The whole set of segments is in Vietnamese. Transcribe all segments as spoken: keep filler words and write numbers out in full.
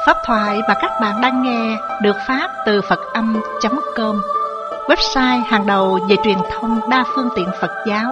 Pháp thoại mà các bạn đang nghe được phát từ Phật Âm chấm com, website hàng đầu về truyền thông đa phương tiện Phật giáo.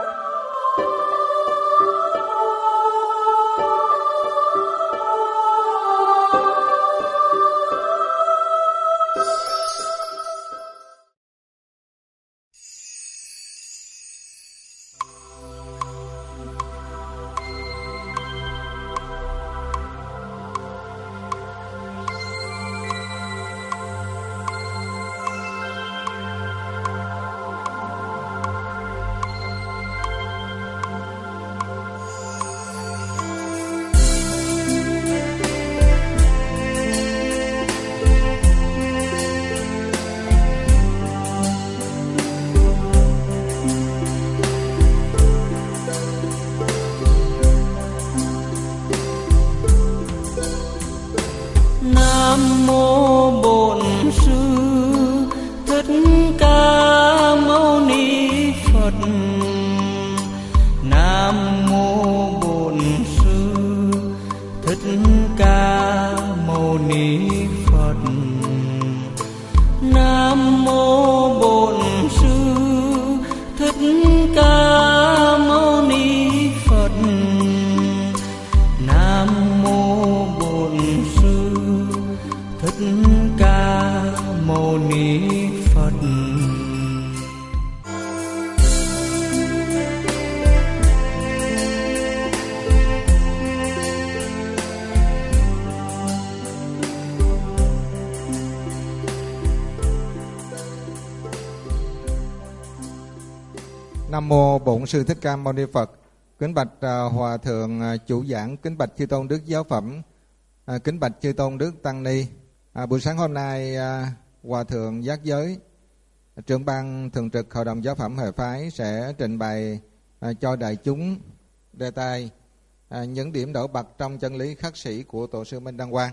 Nam mô Bổn Sư Thích Ca Mâu Ni Phật. Kính bạch uh, Hòa thượng uh, chủ giảng, kính bạch chư tôn đức giáo phẩm, uh, kính bạch chư tôn đức tăng ni. Uh, buổi sáng hôm nay, uh, Hòa thượng Giác Giới, trưởng ban thường trực Hội đồng Giáo phẩm Hệ phái sẽ trình bày uh, cho đại chúng đề tài uh, những điểm nổi bật trong chân lý khất sĩ của Tổ sư Minh Đăng Quang.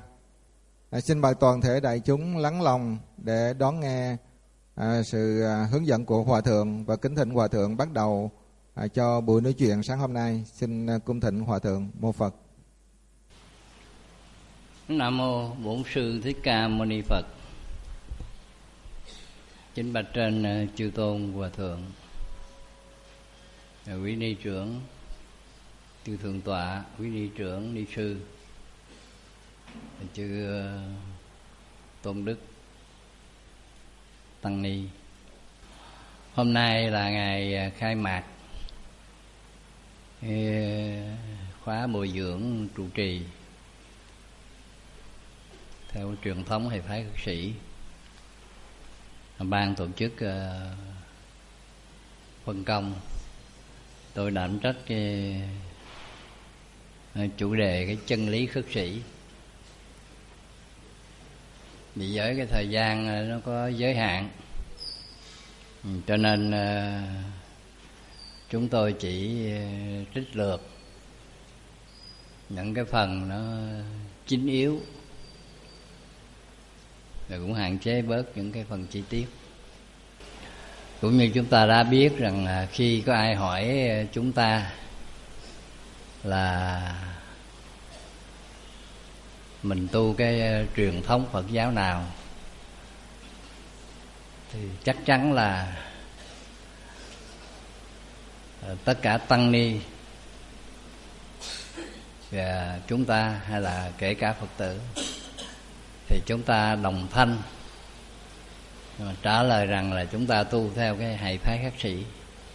Uh, xin mời toàn thể đại chúng lắng lòng để đón nghe À, sự à, hướng dẫn của Hòa thượng, và kính thỉnh Hòa thượng bắt đầu à, cho buổi nói chuyện sáng hôm nay. Xin à, cung thỉnh Hòa thượng. Mô Phật. Nam mô Bổn Sư Thích Ca Mâu Ni Phật. Chính bạch trên uh, chư tôn Hòa thượng, uh, quý ni trưởng, chư thượng tọa, quý ni trưởng, ni sư, uh, chư uh, tôn đức tăng ni. Hôm nay là ngày khai mạc khóa bồi dưỡng trụ trì theo truyền thống hệ phái khất sĩ. Ban tổ chức phân công tôi đảm trách cái chủ đề cái chân lý khất sĩ. Vì với cái thời gian nó có giới hạn, cho nên uh, chúng tôi chỉ uh, trích lược những cái phần nó chính yếu, rồi cũng hạn chế bớt những cái phần chi tiết. Cũng như chúng ta đã biết rằng uh, khi có ai hỏi uh, chúng ta là mình tu cái truyền thống Phật giáo nào, thì chắc chắn là tất cả tăng ni và chúng ta, hay là kể cả Phật tử, thì chúng ta đồng thanh trả lời rằng là chúng ta tu theo cái hệ phái khất sĩ,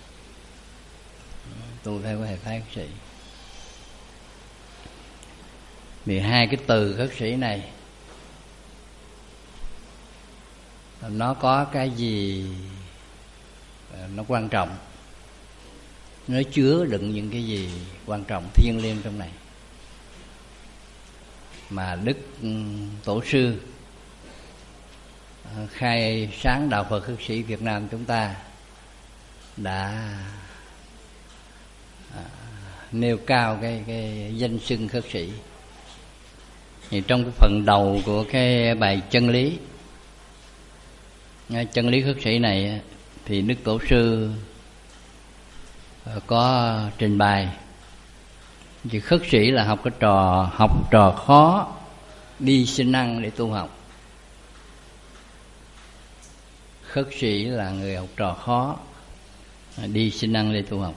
tu theo cái hệ phái khất sĩ. Vì hai cái từ khất sĩ này nó có cái gì nó quan trọng, nó chứa đựng những cái gì quan trọng thiêng liêng trong này mà Đức Tổ sư khai sáng đạo Phật khất sĩ Việt Nam chúng ta đã nêu cao cái cái danh xưng khất sĩ. Thì trong cái phần đầu của cái bài chân lý, chân lý khất sĩ này, thì Đức Tổ sư có trình bày Chứ khất sĩ là học cái trò học trò khó đi xin ăn để tu học. Khất sĩ là người học trò khó, đi xin ăn để tu học.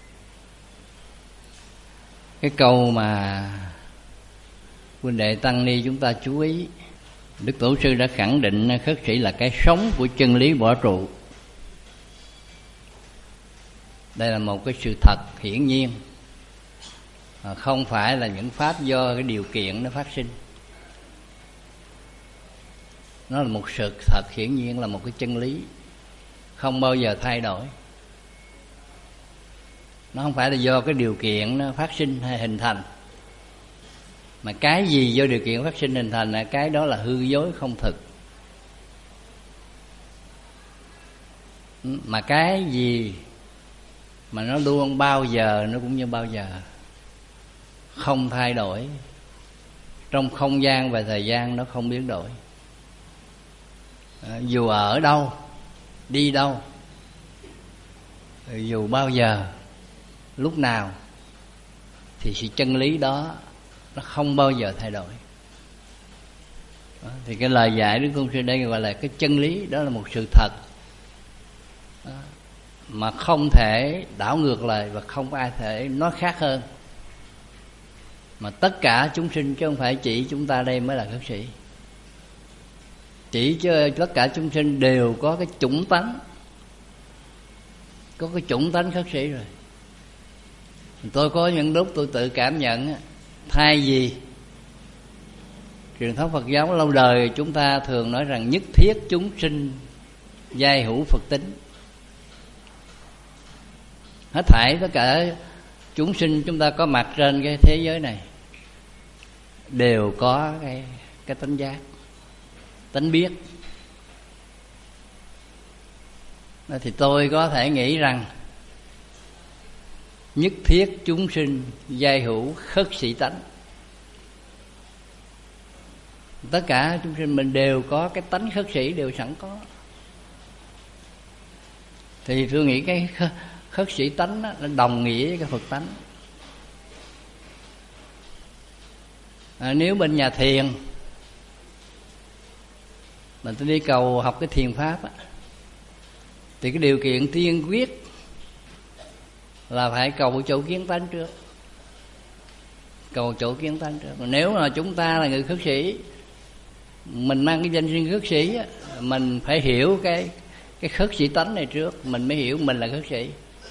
Cái câu mà huynh đệ tăng ni chúng ta chú ý, Đức Tổ sư đã khẳng định khất sĩ là cái sống của chân lý võ trụ. Đây là một cái sự thật hiển nhiên, không phải là những pháp do cái điều kiện nó phát sinh. Nó là một sự thật hiển nhiên, là một cái chân lý không bao giờ thay đổi. Nó không phải là do cái điều kiện nó phát sinh hay hình thành, mà cái gì do điều kiện phát sinh hình thành là cái đó là hư dối không thực. Mà cái gì mà nó luôn bao giờ nó cũng như bao giờ, không thay đổi, trong không gian và thời gian nó không biến đổi. À, dù ở đâu, đi đâu, dù bao giờ, lúc nào, thì sự chân lý đó nó không bao giờ thay đổi. Đó, thì cái lời dạy Đức Tôn sư đây gọi là cái chân lý, đó là một sự thật đó, mà không thể đảo ngược lại và không ai thể nói khác hơn. Mà tất cả chúng sinh, chứ không phải chỉ chúng ta đây mới là khất sĩ. Chỉ cho tất cả chúng sinh đều có cái chủng tánh, có cái chủng tánh khất sĩ rồi. Tôi có những lúc tôi tự cảm nhận, thay vì truyền thống Phật giáo lâu đời chúng ta thường nói rằng nhất thiết chúng sinh giai hữu Phật tính, hết thảy tất cả chúng sinh chúng ta có mặt trên cái thế giới này đều có cái cái tánh giác, tánh biết. Thì tôi có thể nghĩ rằng nhất thiết chúng sinh giai hữu khất sĩ tánh. Tất cả chúng sinh mình đều có cái tánh khất sĩ, đều sẵn có. Thì tôi nghĩ cái khất sĩ tánh đó, nó đồng nghĩa với cái Phật tánh. À, nếu bên nhà thiền mình tôi đi cầu học cái thiền pháp á, thì cái điều kiện tiên quyết là phải cầu chỗ kiến tánh trước. Cầu chỗ kiến tánh trước. Còn nếu mà chúng ta là người khất sĩ, mình mang cái danh xưng khất sĩ á, mình phải hiểu cái cái khất sĩ tánh này trước, mình mới hiểu mình là khất sĩ.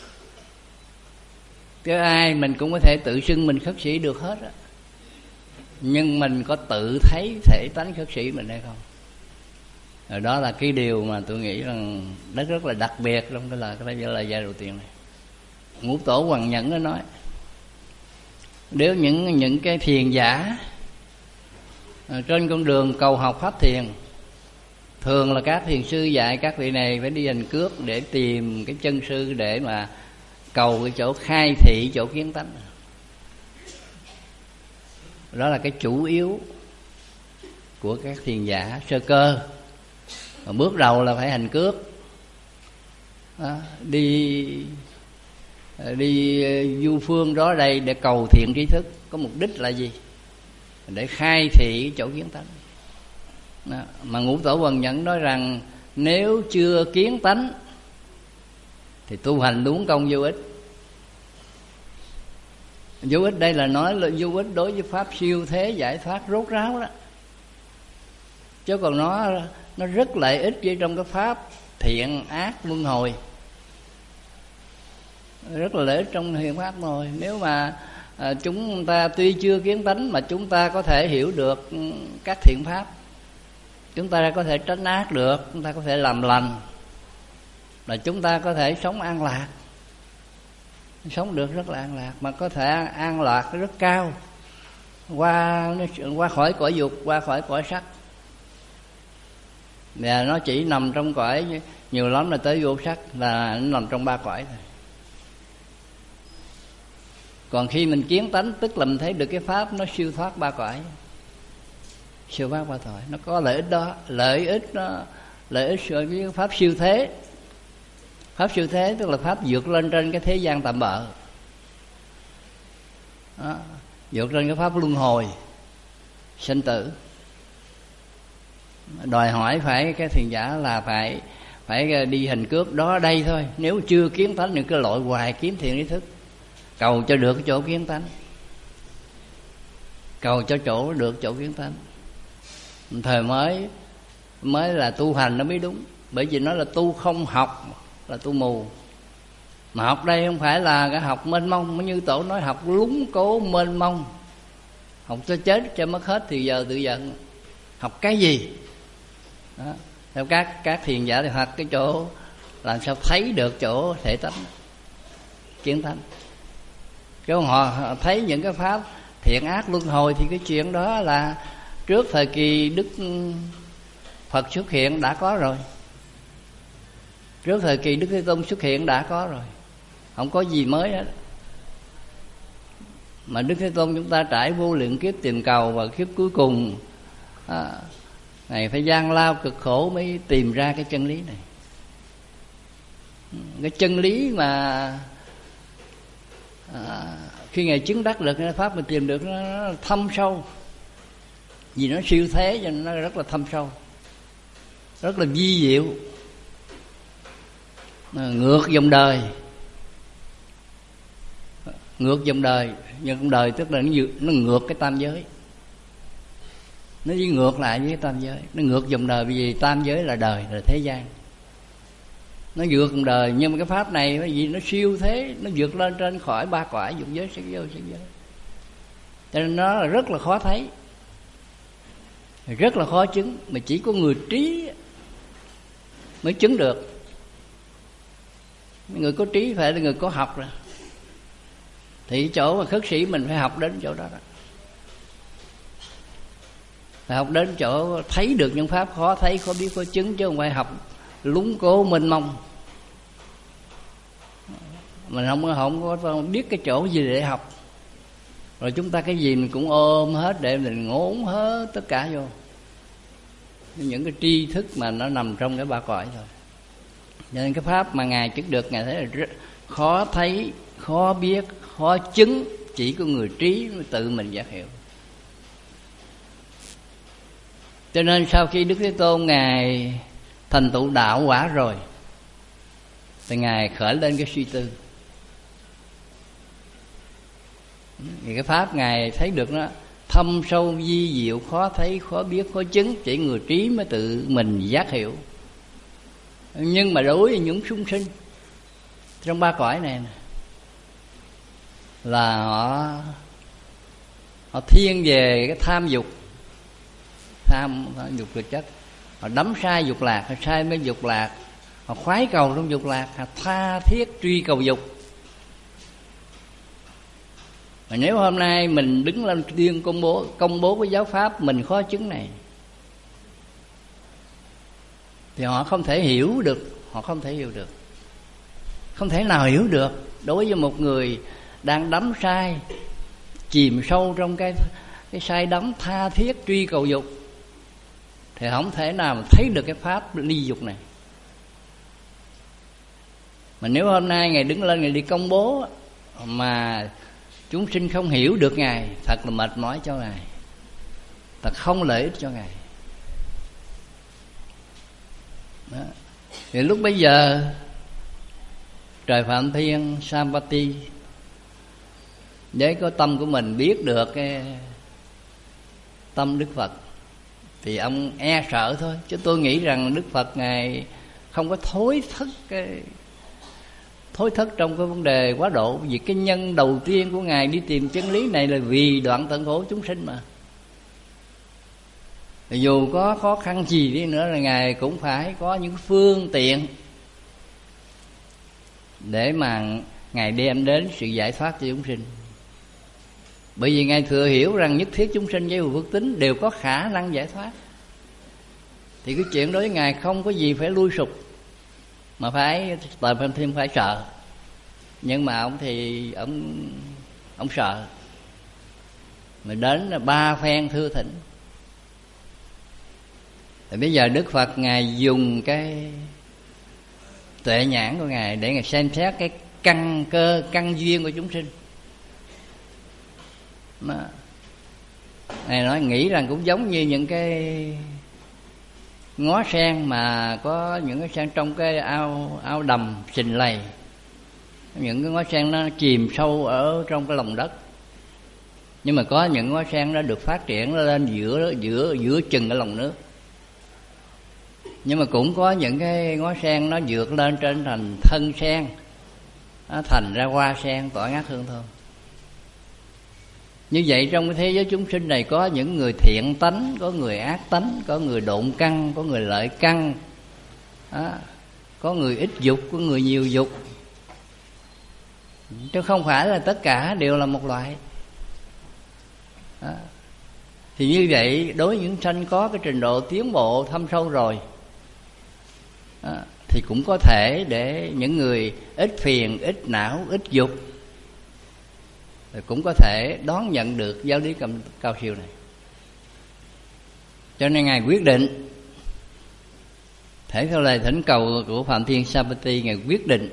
Chứ ai mình cũng có thể tự xưng mình khất sĩ được hết á, nhưng mình có tự thấy thể tánh khất sĩ mình hay không? Rồi đó là cái điều mà tôi nghĩ rằng rất rất là đặc biệt trong cái lời cái lời dạy đầu tiên này. Ngũ Tổ Hoằng Nhẫn nó nói, nếu những những cái thiền giả trên con đường cầu học pháp thiền, thường là các thiền sư dạy các vị này phải đi hành cước để tìm cái chân sư để mà cầu cái chỗ khai thị, chỗ kiến tánh. Đó là cái chủ yếu của các thiền giả sơ cơ. Mà bước đầu là phải hành cước, đó, đi đi du phương đó đây để cầu thiện tri thức. Có mục đích là gì? Để khai thị chỗ kiến tánh. Đó. Mà Ngũ Tổ Hoằng Nhẫn nói rằng nếu chưa kiến tánh thì tu hành luống công vô ích. Vô ích đây là nói là vô ích đối với pháp siêu thế giải thoát rốt ráo đó. Chứ còn nó nó rất lợi ích với trong cái pháp thiện ác luân hồi, rất là lợi ích trong thiện pháp rồi. Nếu mà à, chúng ta tuy chưa kiến tánh mà chúng ta có thể hiểu được các thiện pháp, chúng ta có thể tránh ác được, chúng ta có thể làm lành, là chúng ta có thể sống an lạc, sống được rất là an lạc, mà có thể an lạc rất cao, qua qua khỏi cõi dục, qua khỏi cõi sắc. Và nó chỉ nằm trong cõi, nhiều lắm là tới vô sắc, là nó nằm trong ba cõi thôi. Còn khi mình kiến tánh, tức là mình thấy được cái pháp nó siêu thoát ba cõi, siêu thoát ba cõi. Nó có lợi ích đó, lợi ích đó, lợi ích với pháp siêu thế. Pháp siêu thế tức là pháp vượt lên trên cái thế gian tạm bợ đó, vượt lên cái pháp luân hồi sinh tử. đòi hỏi phải cái thiền giả là phải phải đi hình cước đó đây thôi. Nếu chưa kiến tánh thì cứ lội hoài kiếm thiền ý thức, cầu cho được cái chỗ kiến tánh, cầu cho chỗ được chỗ kiến tánh. Thời mới mới là tu hành nó mới đúng, bởi vì nó là tu không học là tu mù. Mà học đây không phải là cái học mênh mông, như Tổ nói học lúng cố mênh mông, học cho chết cho mất hết thì giờ tự giận. Học cái gì đó. Theo các các thiền giả thì học cái chỗ làm sao thấy được chỗ thể tánh kiến tánh. Chứ họ thấy những cái pháp thiện ác luân hồi thì cái chuyện đó là trước thời kỳ Đức Phật xuất hiện đã có rồi, trước thời kỳ Đức Thế Tôn xuất hiện đã có rồi, không có gì mới hết. Mà Đức Thế Tôn chúng ta trải vô lượng kiếp tìm cầu, và kiếp cuối cùng à, Ngài phải gian lao cực khổ mới tìm ra cái chân lý này. Cái chân lý mà à, khi Ngài chứng đắc được cái pháp mình tìm được nó, nó thâm sâu, vì nó siêu thế cho nên nó rất là thâm sâu, rất là vi diệu, ngược dòng đời. Ngược dòng đời, nhưng dòng đời tức là nó, nó ngược cái tam giới, nó đi ngược lại với cái tam giới, nó ngược dòng đời. Bởi vì tam giới là đời, là thế gian, nó vượt dòng đời. Nhưng mà cái pháp này bởi vì nó siêu thế, nó vượt lên trên khỏi ba cõi dục giới, sắc giới, sắc giới, cho nên nó là rất là khó thấy, rất là khó chứng. Mà chỉ có người trí mới chứng được. Người có trí phải là người có học rồi, thì chỗ mà khất sĩ mình phải học đến chỗ đó, đó. Phải học đến chỗ thấy được những pháp khó thấy, khó biết, khó chứng, chứ không phải học lúng cố mênh mông. Mình không, không có biết cái chỗ gì để học, rồi chúng ta cái gì mình cũng ôm hết để mình ngốn hết tất cả vô những cái tri thức mà nó nằm trong cái ba cõi thôi. Cho nên cái pháp mà Ngài chứng được, Ngài thấy là rất khó thấy, khó biết, khó chứng, chỉ có người trí mới tự mình giác hiểu. Cho nên sau khi Đức Thế Tôn Ngài thành tựu đạo quả rồi thì Ngài khởi lên cái suy tư. Thì cái pháp Ngài thấy được nó thâm sâu vi diệu, khó thấy, khó biết, khó chứng, chỉ người trí mới tự mình giác hiểu. Nhưng mà đối với những súc sinh trong ba cõi này là họ họ thiên về cái tham dục, tham, tham dục vật chất, họ đắm sai dục lạc, họ sai mấy dục lạc, họ khoái cầu trong dục lạc, họ tha thiết truy cầu dục. Mà nếu hôm nay mình đứng lên tuyên công bố công bố cái giáo pháp mình khó chứng này, thì họ không thể hiểu được, họ không thể hiểu được, không thể nào hiểu được. Đối với một người đang đắm sai, chìm sâu trong cái cái sai đắm tha thiết truy cầu dục, thì không thể nào mà thấy được cái pháp ly dục này. Mà nếu hôm nay Ngài đứng lên Ngài đi công bố mà chúng sinh không hiểu được Ngài, thật là mệt mỏi cho Ngài, thật không lợi ích cho Ngài. Đó. Thì lúc bấy giờ trời Phạm Thiên Sampati với có tâm của mình biết được cái tâm Đức Phật thì ông e sợ thôi. Chứ tôi nghĩ rằng Đức Phật Ngài không có thối thất cái thối thất trong cái vấn đề quá độ. Vì cái nhân đầu tiên của Ngài đi tìm chân lý này là vì đoạn tận khổ chúng sinh mà. Thì dù có khó khăn gì đi nữa là Ngài cũng phải có những phương tiện để mà Ngài đem đến sự giải thoát cho chúng sinh. Bởi vì Ngài thừa hiểu rằng nhất thiết chúng sinh với phước tính đều có khả năng giải thoát. Thì cái chuyện đối với Ngài không có gì phải lui sụp, mà phải tờ Phạm Thiên phải sợ. Nhưng mà ông thì ông ông sợ. Mà đến là ba phen thưa thỉnh. Thì bây giờ Đức Phật Ngài dùng cái tuệ nhãn của Ngài để Ngài xem xét cái căn cơ, căn duyên của chúng sinh. Mà Ngài nói nghĩ rằng cũng giống như những cái ngó sen mà có những cái sen trong cái ao ao đầm sình lầy, những cái ngó sen nó chìm sâu ở trong cái lòng đất. Nhưng mà có những ngó sen nó được phát triển lên giữa giữa giữa chừng cái lòng nước. Nhưng mà cũng có những cái ngó sen nó vượt lên trên thành thân sen, nó thành ra hoa sen tỏa ngát hương thơm. Như vậy trong cái thế giới chúng sinh này có những người thiện tánh, có người ác tánh, có người độn căn, có người lợi căn, đó. Có người ít dục, có người nhiều dục, chứ không phải là tất cả đều là một loại. Đó. Thì như vậy đối với những sanh có cái trình độ tiến bộ thâm sâu rồi, đó, thì cũng có thể để những người ít phiền, ít não, ít dục cũng có thể đón nhận được giáo lý cao siêu này. Cho nên Ngài quyết định, thể theo lời thỉnh cầu của Phạm Thiên Sapati, Ngài quyết định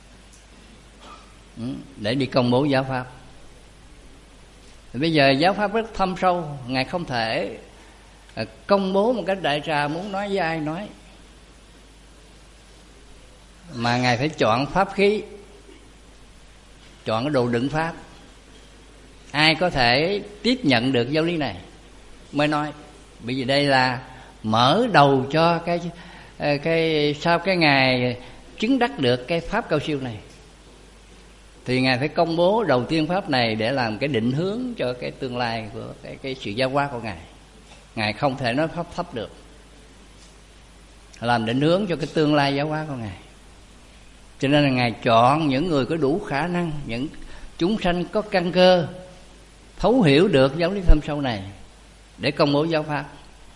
để đi công bố giáo pháp. Thì bây giờ giáo pháp rất thâm sâu, Ngài không thể công bố một cách đại trà, muốn nói với ai nói, mà Ngài phải chọn pháp khí, chọn cái đồ đựng pháp. Ai có thể tiếp nhận được giáo lý này mới nói. Bởi vì đây là mở đầu cho cái cái sau cái Ngài chứng đắc được cái pháp cao siêu này, thì Ngài phải công bố đầu tiên pháp này để làm cái định hướng cho cái tương lai của cái, cái sự giáo hóa của Ngài. Ngài không thể nói pháp thấp được, làm định hướng cho cái tương lai giáo hóa của Ngài. Cho nên là Ngài chọn những người có đủ khả năng, những chúng sanh có căn cơ thấu hiểu được giáo lý thâm sâu này để công bố giáo pháp.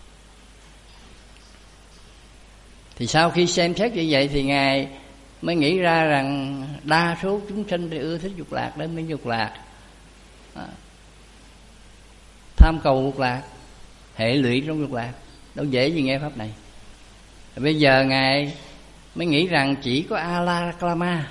Thì sau khi xem xét như vậy thì Ngài mới nghĩ ra rằng đa số chúng sinh thì ưa thích dục lạc, đến với dục lạc, tham cầu dục lạc, hệ lụy trong dục lạc, đâu dễ gì nghe pháp này. Thì bây giờ Ngài mới nghĩ rằng chỉ có A-la-Kalama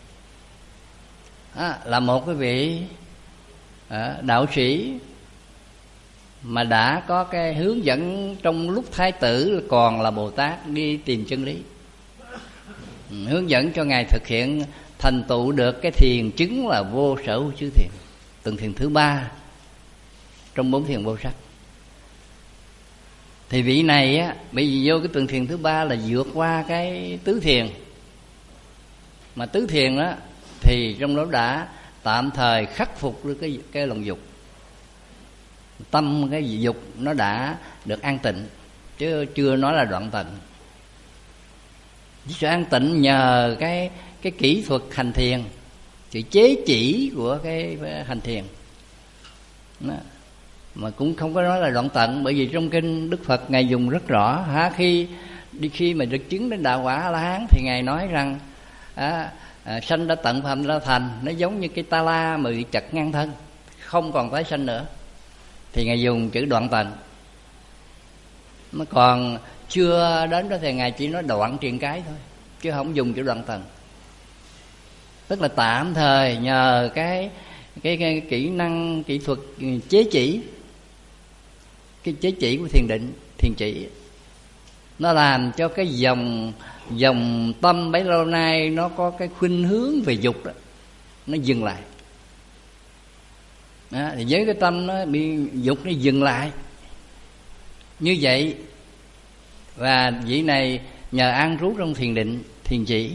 là một cái vị đạo sĩ mà đã có cái hướng dẫn trong lúc thái tử còn là Bồ Tát đi tìm chân lý, hướng dẫn cho Ngài thực hiện thành tựu được cái thiền chứng là vô sở hữu chư thiền, tầng thiền thứ ba trong bốn thiền vô sắc. Thì vị này á, bởi vì vô cái tầng thiền thứ ba là vượt qua cái tứ thiền, mà tứ thiền đó thì trong đó đã tạm thời khắc phục được cái cái lòng dục, tâm cái dục nó đã được an tịnh, chứ chưa nói là đoạn tịnh. Sự an tịnh nhờ cái cái kỹ thuật hành thiền, sự chế chỉ của cái hành thiền đó. Mà cũng không có nói là đoạn tận, bởi vì trong kinh Đức Phật Ngài dùng rất rõ. Hả, khi đi khi mà được chứng đến đạo quả A La Hán thì Ngài nói rằng à, à, sanh đã tận phàm đã thành, nó giống như cái ta la mà bị chặt ngang thân, không còn tái sanh nữa, thì Ngài dùng chữ đoạn tận. Nó còn chưa đến đó thì Ngài chỉ nói đoạn triền cái thôi, chứ không dùng chữ đoạn tận. Tức là tạm thời nhờ cái cái, cái kỹ năng kỹ thuật chế chỉ, cái chế chỉ của thiền định, thiền chỉ, nó làm cho cái dòng dòng tâm bấy lâu nay nó có cái khuynh hướng về dục đó, nó dừng lại. Đó, thì với cái tâm nó bị dục nó dừng lại như vậy, và vị này nhờ an trú trong thiền định, thiền chỉ,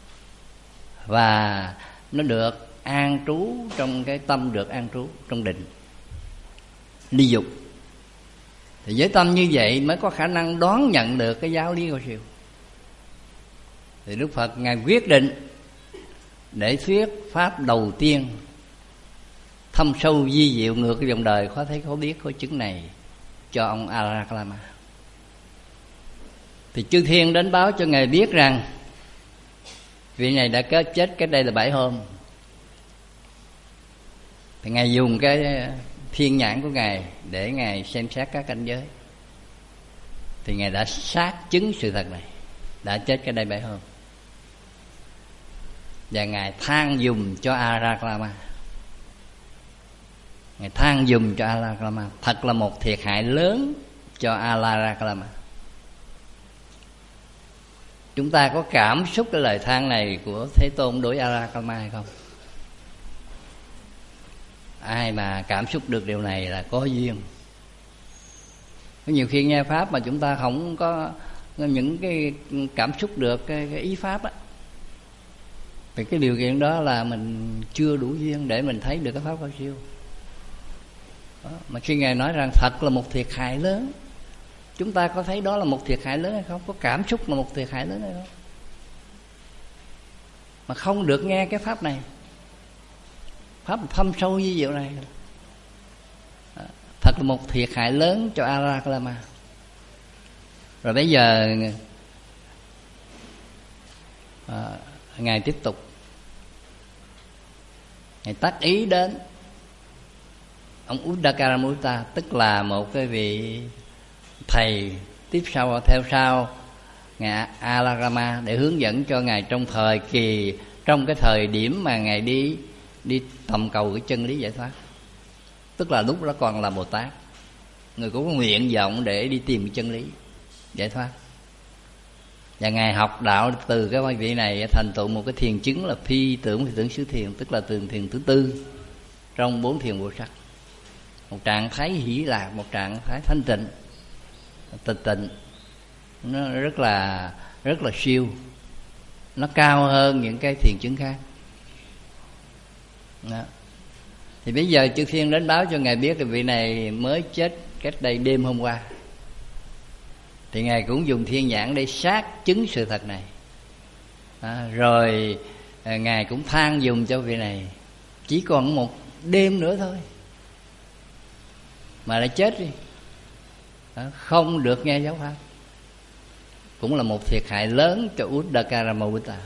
và nó được an trú trong cái tâm, được an trú trong định, ly dục. Thì với tâm như vậy mới có khả năng đón nhận được cái giáo lý cao siêu. Thì Đức Phật Ngài quyết định để thuyết pháp đầu tiên thâm sâu vi diệu ngược cái dòng đời khó thấy khó biết khó chứng này cho ông A-la-Kalama. Thì chư thiên đến báo cho Ngài biết rằng vị này đã kết chết cách đây là bảy hôm. Thì Ngài dùng cái thiên nhãn của Ngài để Ngài xem xét các cảnh giới, thì Ngài đã xác chứng sự thật này, đã chết cách đây bảy hôm. Và Ngài than dùm cho A-la-Kalama, Ngài than dùm cho A-la-Kalama, thật là một thiệt hại lớn cho A-la-Kalama. Chúng ta có cảm xúc cái lời than này của Thế Tôn đối A La Kalama hay không? Ai mà cảm xúc được điều này là có duyên. Có nhiều khi nghe pháp mà chúng ta không có những cái cảm xúc được cái, cái ý pháp á, thì cái điều kiện đó là mình chưa đủ duyên để mình thấy được cái pháp cao siêu. Đó. Mà khi Ngài nói rằng thật là một thiệt hại lớn, chúng ta có thấy đó là một thiệt hại lớn hay không? Có cảm xúc là một thiệt hại lớn hay không? Mà không được nghe cái pháp này, pháp thâm sâu như vậy này, thật là một thiệt hại lớn cho A La Kalama. Rồi bây giờ à, Ngài tiếp tục, Ngài tác ý đến ông Uddakaramutta, tức là một cái vị thầy tiếp sau theo sau Ngài A La Kalama, để hướng dẫn cho Ngài trong thời kỳ, trong cái thời điểm mà Ngài đi đi tầm cầu cái chân lý giải thoát. Tức là lúc đó còn là Bồ Tát, người có nguyện vọng để đi tìm cái chân lý giải thoát. Và Ngài học đạo từ cái vị này thành tựu một cái thiền chứng là phi tưởng phi tưởng xứ thiền, tức là tường thiền thứ tư trong bốn thiền vô sắc. Một trạng thái hỷ lạc, một trạng thái thanh tịnh, tịch tịnh, nó rất là rất là siêu, nó cao hơn những cái thiền chứng khác. Đó. Thì bây giờ chư thiên đến báo cho Ngài biết cái vị này mới chết cách đây đêm hôm qua. Thì Ngài cũng dùng thiên nhãn để xác chứng sự thật này. À, rồi Ngài cũng than dùng cho vị này, chỉ còn một đêm nữa thôi mà lại chết đi, à, không được nghe giáo pháp. Cũng là một thiệt hại lớn cho Uddakaramutta.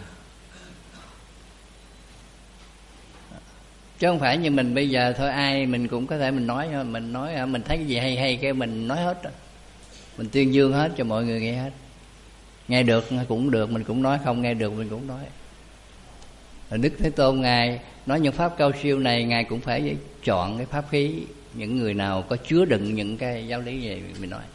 Chứ không phải như mình bây giờ thôi, ai mình cũng có thể mình nói, mình nói mình thấy cái gì hay hay cái mình nói hết, mình tuyên dương hết cho mọi người nghe hết. Nghe được cũng được mình cũng nói, không nghe được mình cũng nói. Rồi Đức Thế Tôn Ngài nói những pháp cao siêu này, Ngài cũng phải chọn cái pháp khí, những người nào có chứa đựng những cái giáo lý này mình nói.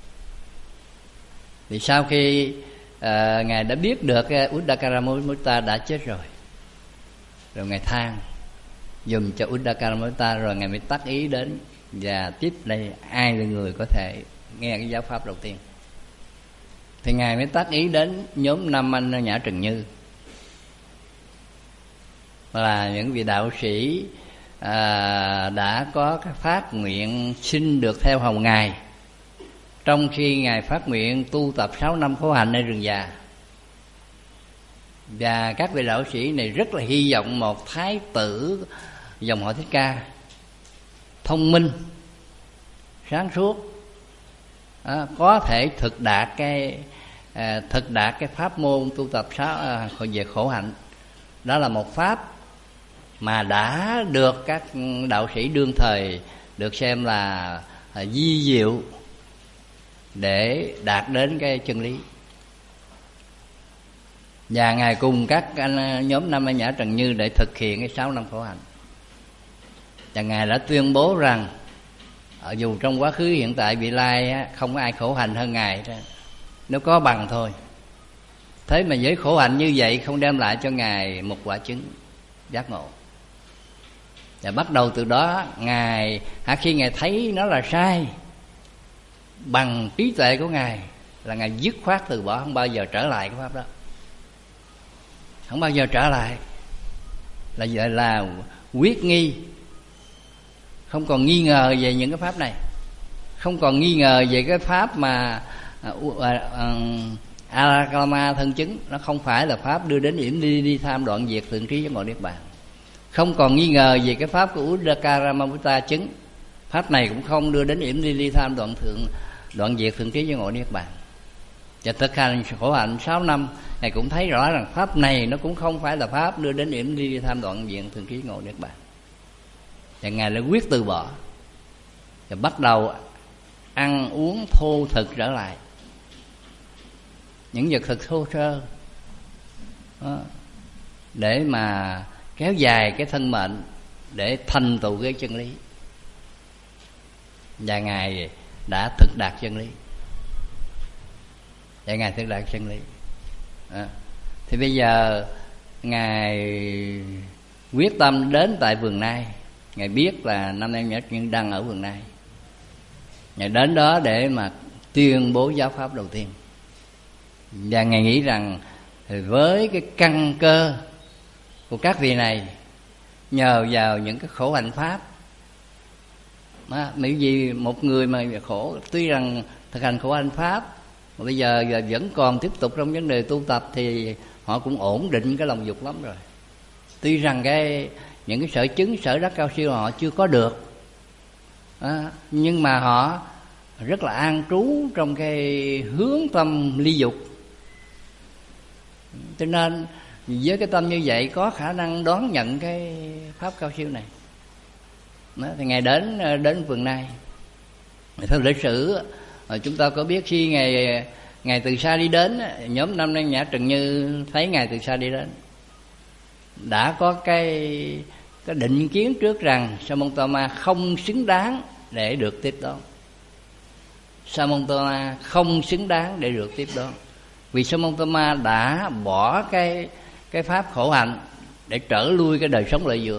Vì sau khi à, Ngài đã biết được Uddakaramutta đã chết rồi, rồi Ngài than dùm cho Uddakaramutta, rồi Ngài mới tác ý đến và tiếp đây ai là người có thể nghe cái giáo pháp đầu tiên. Thì Ngài mới tác ý đến nhóm năm anh Nhã Trần Như, là những vị đạo sĩ à, đã có cái phát nguyện xin được theo hầu Ngài trong khi Ngài phát nguyện tu tập sáu năm khổ hạnh ở rừng già. Và các vị đạo sĩ này rất là hy vọng một thái tử dòng họ Thích Ca thông minh, sáng suốt, à, có thể thực đạt cái à, thực đạt cái pháp môn tu tập sáu à, về khổ hạnh. Đó là một pháp mà đã được các đạo sĩ đương thời được xem là à, di diệu để đạt đến cái chân lý. Và Ngài cùng các anh, nhóm năm anh Nhã Trần Như để thực hiện cái sáu năm khổ hạnh. Và Ngài đã tuyên bố rằng dù trong quá khứ hiện tại vị lai á, không có ai khổ hạnh hơn Ngài đó. Nếu có bằng thôi. Thế mà với khổ hạnh như vậy không đem lại cho Ngài một quả chứng giác ngộ. Và bắt đầu từ đó Ngài hả, khi Ngài thấy nó là sai, bằng trí tuệ của Ngài là Ngài dứt khoát từ bỏ, không bao giờ trở lại cái pháp đó, không bao giờ trở lại. Là vậy là quyết nghi, không còn nghi ngờ về những cái pháp này, không còn nghi ngờ về cái pháp mà uh, uh, uh, A La Kalama thân chứng. Nó không phải là pháp đưa đến yểm ly đi tham đoạn diệt tượng trí với ngộ niết bàn. Không còn nghi ngờ về cái pháp của Uddakaramutta chứng. Pháp này cũng không đưa đến yểm ly ly tham đoạn thượng đoạn diệt thượng trí với ngộ niết bàn. Và thực hành khổ hạnh sáu năm, Ngài cũng thấy rõ rằng pháp này nó cũng không phải là pháp đưa đến yểm ly ly tham đoạn diệt thượng trí ngộ niết bàn. Và Ngài lại quyết từ bỏ và bắt đầu ăn uống thô thực trở lại, những vật thực thô sơ đó, để mà kéo dài cái thân mệnh để thành tựu cái chân lý. Và Ngài đã thực đạt chân lý. Và Ngài thực đạt chân lý. À, thì bây giờ Ngài quyết tâm đến tại Vườn Nai. Ngài biết là năm nay Nhật Nhân đang ở Vườn Nai. Ngài đến đó để mà tuyên bố giáo pháp đầu tiên. Và Ngài nghĩ rằng với cái căn cơ của các vị này, nhờ vào những cái khổ hạnh pháp, mà bởi vì một người mà khổ, tuy rằng thực hành khổ hạnh pháp mà bây giờ, giờ vẫn còn tiếp tục trong vấn đề tu tập, thì họ cũng ổn định cái lòng dục lắm rồi. Tuy rằng cái những cái sở chứng, sở đắc cao siêu họ chưa có được, à, nhưng mà họ rất là an trú trong cái hướng tâm ly dục. Cho nên với cái tâm như vậy có khả năng đón nhận cái pháp cao siêu này. Đó, thì Ngài đến đến Vườn Nai. Theo lịch sử chúng ta có biết khi Ngài Ngài từ xa đi đến, nhóm Nam Năng Nhã Trần Như thấy Ngài từ xa đi đến, đã có cái cái định kiến trước rằng Sa môn Tô Ma không xứng đáng để được tiếp đón. Sa môn Tô Ma không xứng đáng để được tiếp đón, vì Sa môn Tô Ma đã bỏ cái cái pháp khổ hạnh để trở lui cái đời sống lợi dưỡng.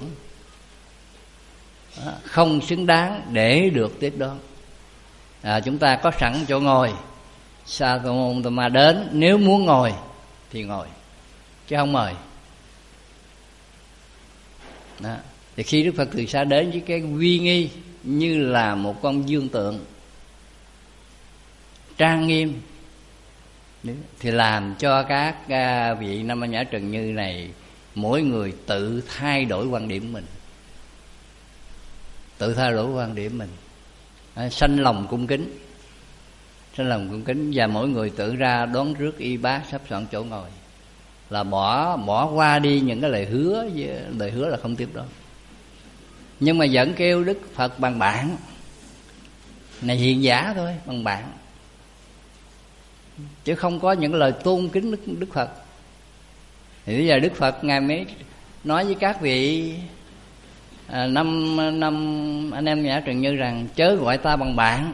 Đó, không xứng đáng để được tiếp đón. À, chúng ta có sẵn chỗ ngồi, Sa môn Tô Ma đến, nếu muốn ngồi thì ngồi, chứ không mời. Đó. Thì khi Đức Phật từ xa đến với cái uy nghi như là một con dương tượng trang nghiêm, thì làm cho các vị Nam Nhã Trần Như này mỗi người tự thay đổi quan điểm mình, tự thay đổi quan điểm mình, à, sanh lòng cung kính, sanh lòng cung kính, và mỗi người tự ra đón rước y bát sắp soạn chỗ ngồi, là bỏ bỏ qua đi những cái lời hứa, lời hứa là không tiếp đón, nhưng mà vẫn kêu Đức Phật bằng bạn, này hiền giả thôi, bằng bạn, chứ không có những lời tôn kính Đức, Đức Phật. Thì bây giờ Đức Phật Ngài mới nói với các vị à, năm năm anh em Nhã Trần Như rằng chớ gọi ta bằng bạn,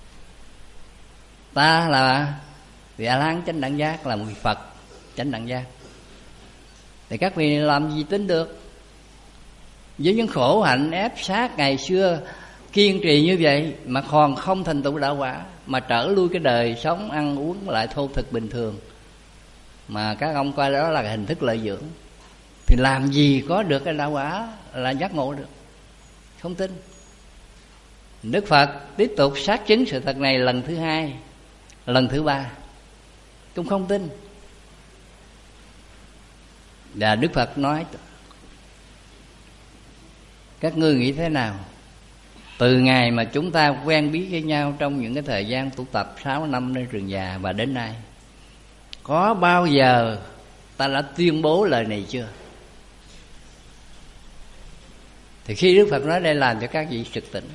ta là vị A La Hán chánh đẳng giác, là một vị Phật chánh đẳng giác. Thì các vị làm gì tính được với những khổ hạnh ép sát ngày xưa kiên trì như vậy mà còn không thành tựu đạo quả, mà trở lui cái đời sống ăn uống lại thô thực bình thường, mà các ông coi đó là hình thức lợi dưỡng, thì làm gì có được cái đạo quả là giác ngộ được. Không tin. Đức Phật tiếp tục xác chứng sự thật này lần thứ hai, lần thứ ba cũng không tin. Và Đức Phật nói các ngươi nghĩ thế nào? Từ ngày mà chúng ta quen biết với nhau trong những cái thời gian tu tập sáu năm nơi Trường Già và đến nay, có bao giờ ta đã tuyên bố lời này chưa? Thì khi Đức Phật nói đây làm cho các vị sực tỉnh.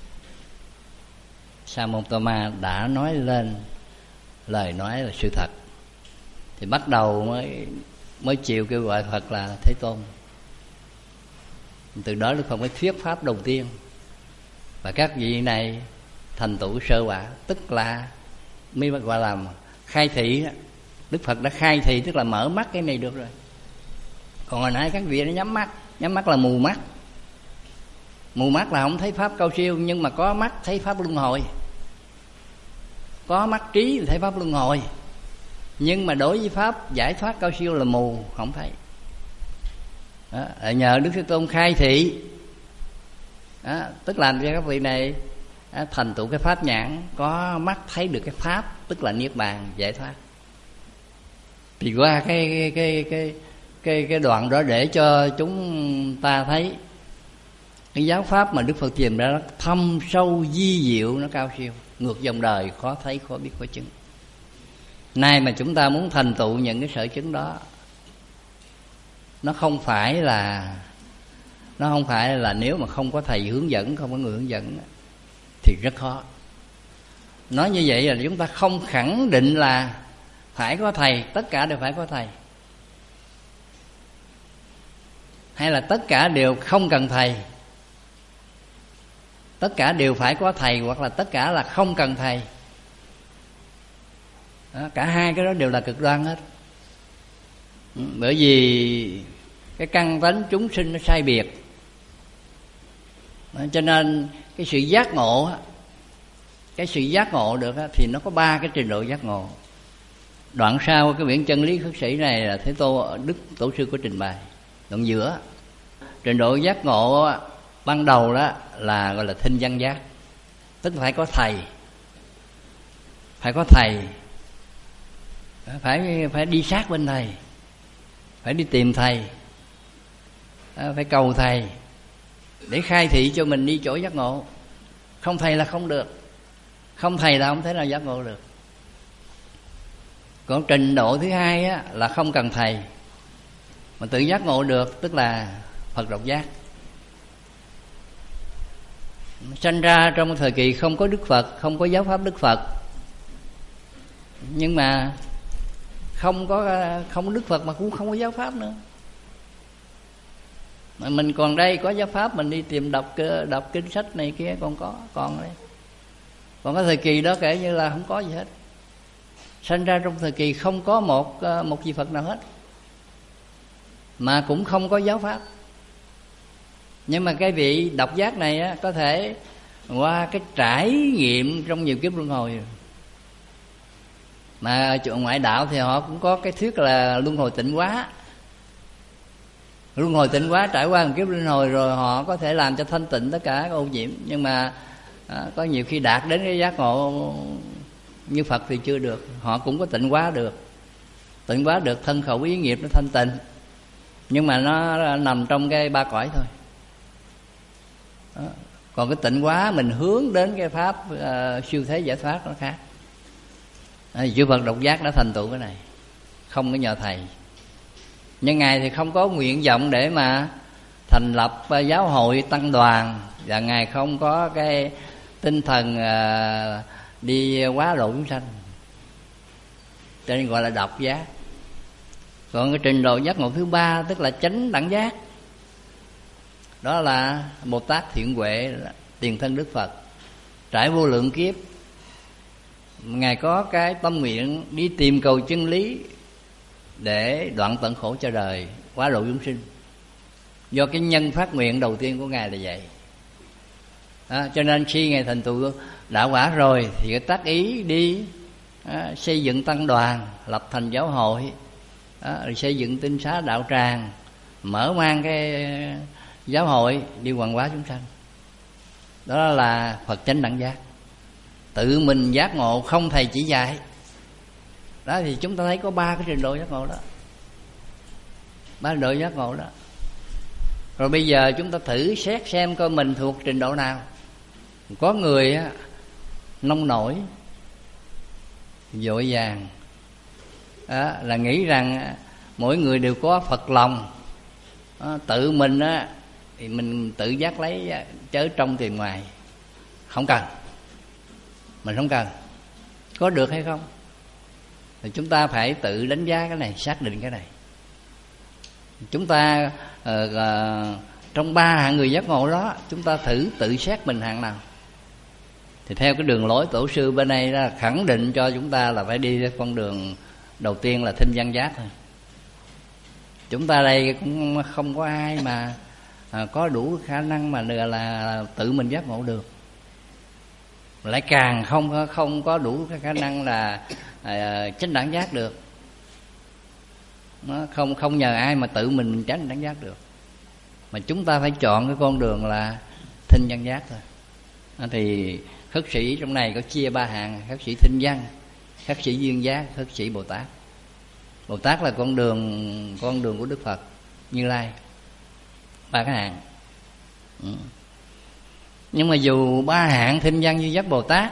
Sa môn Tô Ma đã nói lên lời nói là sự thật, thì bắt đầu mới mới chịu kêu gọi Phật là Thế Tôn. Từ đó Đức Phật mới thuyết pháp đầu tiên, và các vị này thành tựu sơ quả, tức là mới gọi là khai thị. Đức Phật đã khai thị, tức là mở mắt cái này được rồi. Còn hồi nãy các vị đã nhắm mắt, nhắm mắt là mù mắt. Mù mắt là không thấy pháp cao siêu, nhưng mà có mắt thấy pháp luân hồi, có mắt trí thì thấy pháp luân hồi. Nhưng mà đối với pháp giải thoát cao siêu là mù, không thấy. Đó, nhờ Đức Thế Tôn khai thị, đó, tức làm cho các vị này đó, thành tựu cái pháp nhãn, có mắt thấy được cái pháp, tức là niết bàn giải thoát. Thì qua cái cái cái cái cái, cái đoạn đó để cho chúng ta thấy cái giáo pháp mà Đức Phật tìm ra nó thâm sâu di diệu, nó cao siêu, ngược dòng đời, khó thấy khó biết khó chứng. Nay mà chúng ta muốn thành tựu những cái sở chứng đó, nó không phải là nó không phải là nếu mà không có thầy hướng dẫn, không có người hướng dẫn thì rất khó. Nói như vậy là chúng ta không khẳng định là phải có thầy, tất cả đều phải có thầy, hay là tất cả đều không cần thầy, tất cả đều phải có thầy, hoặc là tất cả là không cần thầy. Đó, cả hai cái đó đều là cực đoan hết. Bởi vì cái căn tánh chúng sinh nó sai biệt, cho nên cái sự giác ngộ, cái sự giác ngộ được thì nó có ba cái trình độ giác ngộ. Đoạn sau cái quyển chân lý khất sĩ này là Thế Tô Đức Tổ sư có trình bày. Đoạn giữa trình độ giác ngộ ban đầu đó là gọi là thinh văn giác, tức phải có thầy, phải có thầy, phải phải đi sát bên thầy, phải đi tìm thầy, phải cầu thầy để khai thị cho mình đi chỗ giác ngộ. Không thầy là không được, không thầy là không thể nào giác ngộ được. Còn trình độ thứ hai á, là không cần thầy mà tự giác ngộ được, tức là Phật độc giác. Sanh ra trong thời kỳ không có Đức Phật, không có giáo pháp Đức Phật, nhưng mà không có không có Đức Phật mà cũng không có giáo pháp nữa. Mà mình còn đây có giáo pháp, mình đi tìm đọc đọc kinh sách này kia còn có, còn đây. Còn cái thời kỳ đó kể như là không có gì hết. Sanh ra trong thời kỳ không có một một vị Phật nào hết, mà cũng không có giáo pháp. Nhưng mà cái vị độc giác này á, có thể qua cái trải nghiệm trong nhiều kiếp luân hồi. Mà chỗ ngoại đạo thì họ cũng có cái thuyết là luân hồi tịnh hóa. Luân hồi tịnh hóa trải qua một kiếp luân hồi rồi họ có thể làm cho thanh tịnh tất cả các ô nhiễm. Nhưng mà à, có nhiều khi đạt đến cái giác ngộ như Phật thì chưa được. Họ cũng có tịnh hóa được, tịnh hóa được thân khẩu ý nghiệp nó thanh tịnh, nhưng mà nó nằm trong cái ba cõi thôi. Đó. Còn cái tịnh hóa mình hướng đến cái pháp uh, siêu thế giải thoát nó khác. À, chư Phật độc giác đã thành tựu cái này, không có nhờ thầy. Nhưng Ngài thì không có nguyện vọng để mà thành lập uh, giáo hội tăng đoàn, và Ngài không có cái tinh thần uh, đi quá độ chúng sanh, cho nên gọi là độc giác. Còn cái trình độ giác ngộ thứ ba tức là chánh đẳng giác, đó là Bồ Tát Thiện Huệ, tiền thân Đức Phật, trải vô lượng kiếp Ngài có cái tâm nguyện đi tìm cầu chân lý để đoạn tận khổ cho đời, hóa độ chúng sinh. Do cái nhân phát nguyện đầu tiên của Ngài là vậy. Đó, cho nên khi Ngài thành tựu đạo quả rồi thì cái tác ý đi đó, xây dựng tăng đoàn, lập thành giáo hội, đó, rồi xây dựng tinh xá đạo tràng, mở mang cái giáo hội đi hoàn hóa chúng sanh. Đó là Phật chánh đẳng giác, tự mình giác ngộ không thầy chỉ dạy. Đó thì chúng ta thấy có ba cái trình độ giác ngộ đó, ba trình độ giác ngộ đó. Rồi bây giờ chúng ta thử xét xem coi mình thuộc trình độ nào. Có người á, nông nổi, vội vàng, đó, là nghĩ rằng mỗi người đều có Phật lòng, đó, tự mình á, thì mình tự giác lấy chớ trong tiền ngoài. Không cần, mình không cần. Có được hay không thì chúng ta phải tự đánh giá cái này, xác định cái này. Chúng ta uh, uh, trong ba hạng người giác ngộ đó, chúng ta thử tự xét mình hạng nào. Thì theo cái đường lối tổ sư bên đây đó, khẳng định cho chúng ta là phải đi con đường đầu tiên là thinh văn giác thôi. Chúng ta đây cũng không có ai mà à, có đủ khả năng mà là, là tự mình giác ngộ được. Lại càng không không có đủ cái khả năng là à, chánh đẳng giác được. Nó không không nhờ ai mà tự mình chánh đẳng giác được. Mà chúng ta phải chọn cái con đường là thinh văn giác thôi. À, thì khất sĩ trong này có chia ba hạng: khất sĩ thinh văn, khất sĩ duyên giác, khất sĩ Bồ Tát. Bồ Tát là con đường con đường của Đức Phật Như Lai, ba cái hạng. Ừ. Nhưng mà dù ba hạng thinh văn duyên giác Bồ Tát,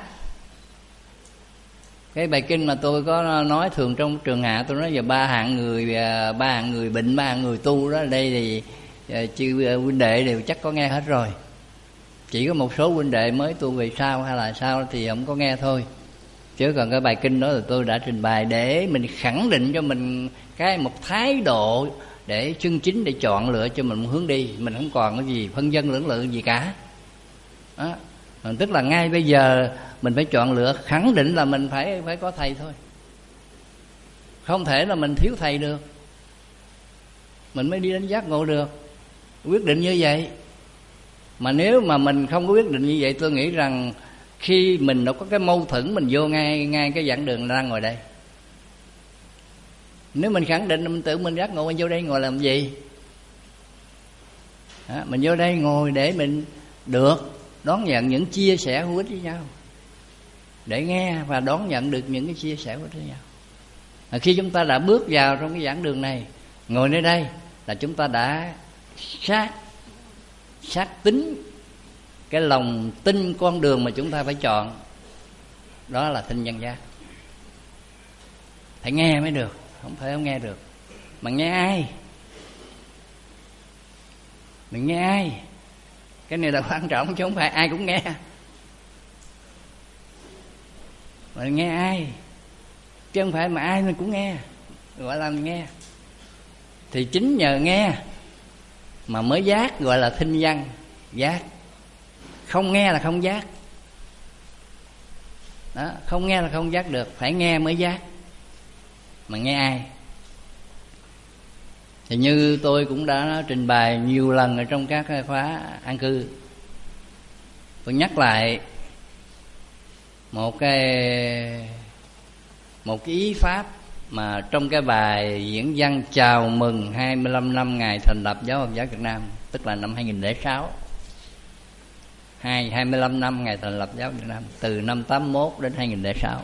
cái bài kinh mà tôi có nói thường trong trường hạ, tôi nói về ba hạng người, ba hạng người bệnh, ba hạng người tu đó. Đây thì chư huynh đệ đều chắc có nghe hết rồi. Chỉ có một số huynh đệ mới tu về sau hay là sao thì không có nghe thôi. Chứ còn cái bài kinh đó là tôi đã trình bày để mình khẳng định cho mình cái một thái độ để chân chính, để chọn lựa cho mình một hướng đi. Mình không còn cái gì phân vân lưỡng lự gì cả đó. Tức là ngay bây giờ mình phải chọn lựa, khẳng định là mình phải phải có thầy thôi. Không thể là mình thiếu thầy được. mình mới đi đến giác ngộ được. Quyết định như vậy. Mà nếu mà mình không có quyết định như vậy, tôi nghĩ rằng khi mình đã có cái mâu thuẫn, mình vô ngay ngay cái giảng đường đang ngồi đây. Nếu mình khẳng định mình tự mình giác ngộ, mình vô đây ngồi làm gì? Đó, mình vô đây ngồi để mình được đón nhận những chia sẻ hữu ích với nhau, để nghe và đón nhận được những cái chia sẻ với nhau. À, khi chúng ta đã bước vào trong cái giảng đường này, ngồi nơi đây là chúng ta đã xác xác tính cái lòng tin con đường mà chúng ta phải chọn, đó là thinh nhân giác. Phải nghe mới được, không phải không nghe được. Mà nghe ai? Mình nghe ai? Cái này là quan trọng chứ không phải ai cũng nghe. Mình nghe ai? Chứ không phải mà ai mình cũng nghe, gọi là mình nghe. Thì chính nhờ nghe mà mới giác, gọi là thinh văn giác. Không nghe là không giác. Đó, không nghe là không giác được, phải nghe mới giác. Mà nghe ai? Thì như tôi cũng đã trình bày nhiều lần ở trong các khóa an cư, tôi nhắc lại một cái một cái ý pháp mà trong cái bài diễn văn chào mừng hai mươi lăm năm ngày thành lập Giáo Phật giáo Việt Nam, tức là năm hai nghìn lẻ sáu, hai hai mươi lăm năm ngày thành lập Giáo Việt Nam, từ năm tám mốt đến hai nghìn lẻ sáu.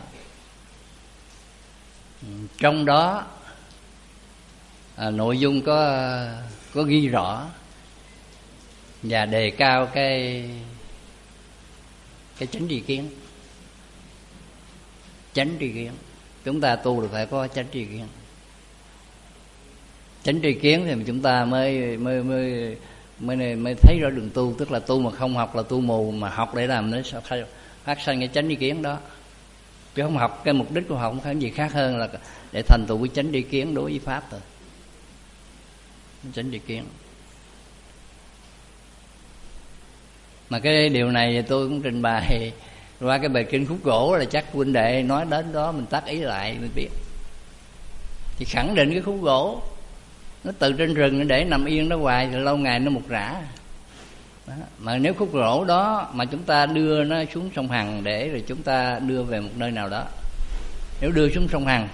Trong đó à, nội dung có có ghi rõ và đề cao cái cái chánh tri kiến. Chánh tri kiến, chúng ta tu được phải có chánh tri kiến. Chánh tri kiến thì chúng ta mới mới mới mới mới thấy rõ đường tu, tức là tu mà không học là tu mù, mà học để làm nó sẽ phát sinh cái chánh tri kiến đó. Chứ không học, cái mục đích của học không phải gì khác hơn là để thành tựu cái chánh tri kiến đối với pháp thôi. Chánh tri kiến. Mà cái điều này tôi cũng trình bày qua cái bài kinh Khúc Gỗ, là chắc huynh đệ nói đến đó mình tác ý lại mới biết. Thì khẳng định cái khúc gỗ nó từ trên rừng nó để nằm yên đó hoài thì lâu ngày nó mục rã. Đó. Mà nếu khúc gỗ đó mà chúng ta đưa nó xuống sông Hằng để rồi chúng ta đưa về một nơi nào đó, nếu đưa xuống sông Hằng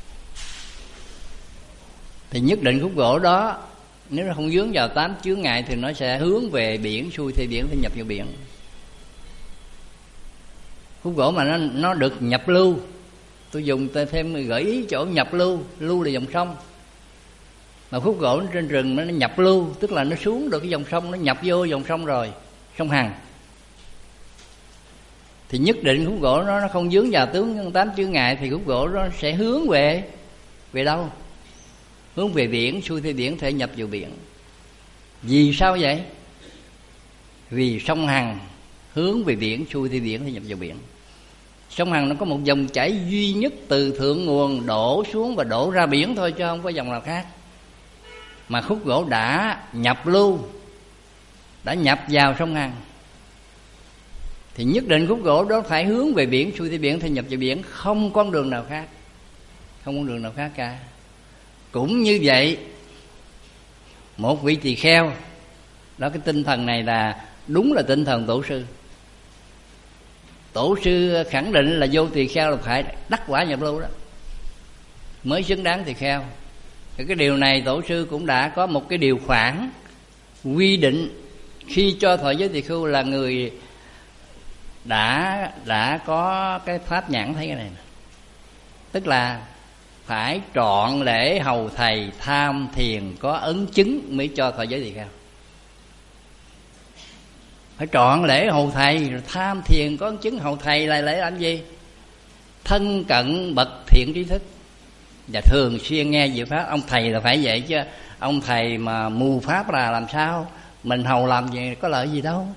thì nhất định khúc gỗ đó nếu nó không vướng vào tám chướng ngại thì nó sẽ hướng về biển, xuôi theo biển thì nhập vào biển. Khúc gỗ mà nó nó được nhập lưu, tôi dùng thêm gợi ý chỗ nhập lưu, lưu là dòng sông. Mà khúc gỗ trên rừng nó nhập lưu, tức là nó xuống được cái dòng sông, nó nhập vô dòng sông rồi, sông Hằng, thì nhất định khúc gỗ nó nó không vướng vào tướng tám chướng ngại thì khúc gỗ nó sẽ hướng về về đâu? Hướng về biển, xuôi theo biển thể nhập vào biển. Vì sao vậy? Vì sông Hằng hướng về biển, xuôi theo biển thì nhập vào biển. Sông Hằng nó có một dòng chảy duy nhất từ thượng nguồn đổ xuống và đổ ra biển thôi, chứ không có dòng nào khác. Mà khúc gỗ đã nhập lưu, đã nhập vào sông Hằng, thì nhất định khúc gỗ đó phải hướng về biển, xuôi theo biển thì nhập vào biển, không con đường nào khác, không con đường nào khác cả. Cũng như vậy, một vị tỳ kheo đó, cái tinh thần này là đúng là tinh thần tổ sư. Tổ sư khẳng định là vô tỳ kheo là phải đắc quả nhập lưu đó mới xứng đáng tỳ kheo. Thì cái điều này tổ sư cũng đã có một cái điều khoản quy định khi cho thọ giới tỳ khưu là người đã đã có cái pháp nhãn thấy cái này, tức là phải trọn lễ hầu thầy, tham thiền có ấn chứng mới cho thọ giới tỳ kheo. Phải trọn lễ hầu thầy, tham thiền có ấn chứng. Hầu thầy là lễ làm gì? Thân cận bậc thiện trí thức và thường xuyên nghe diệu pháp. Ông thầy là phải vậy chứ, ông thầy mà mù pháp là làm sao? Mình hầu làm gì có lợi gì đâu.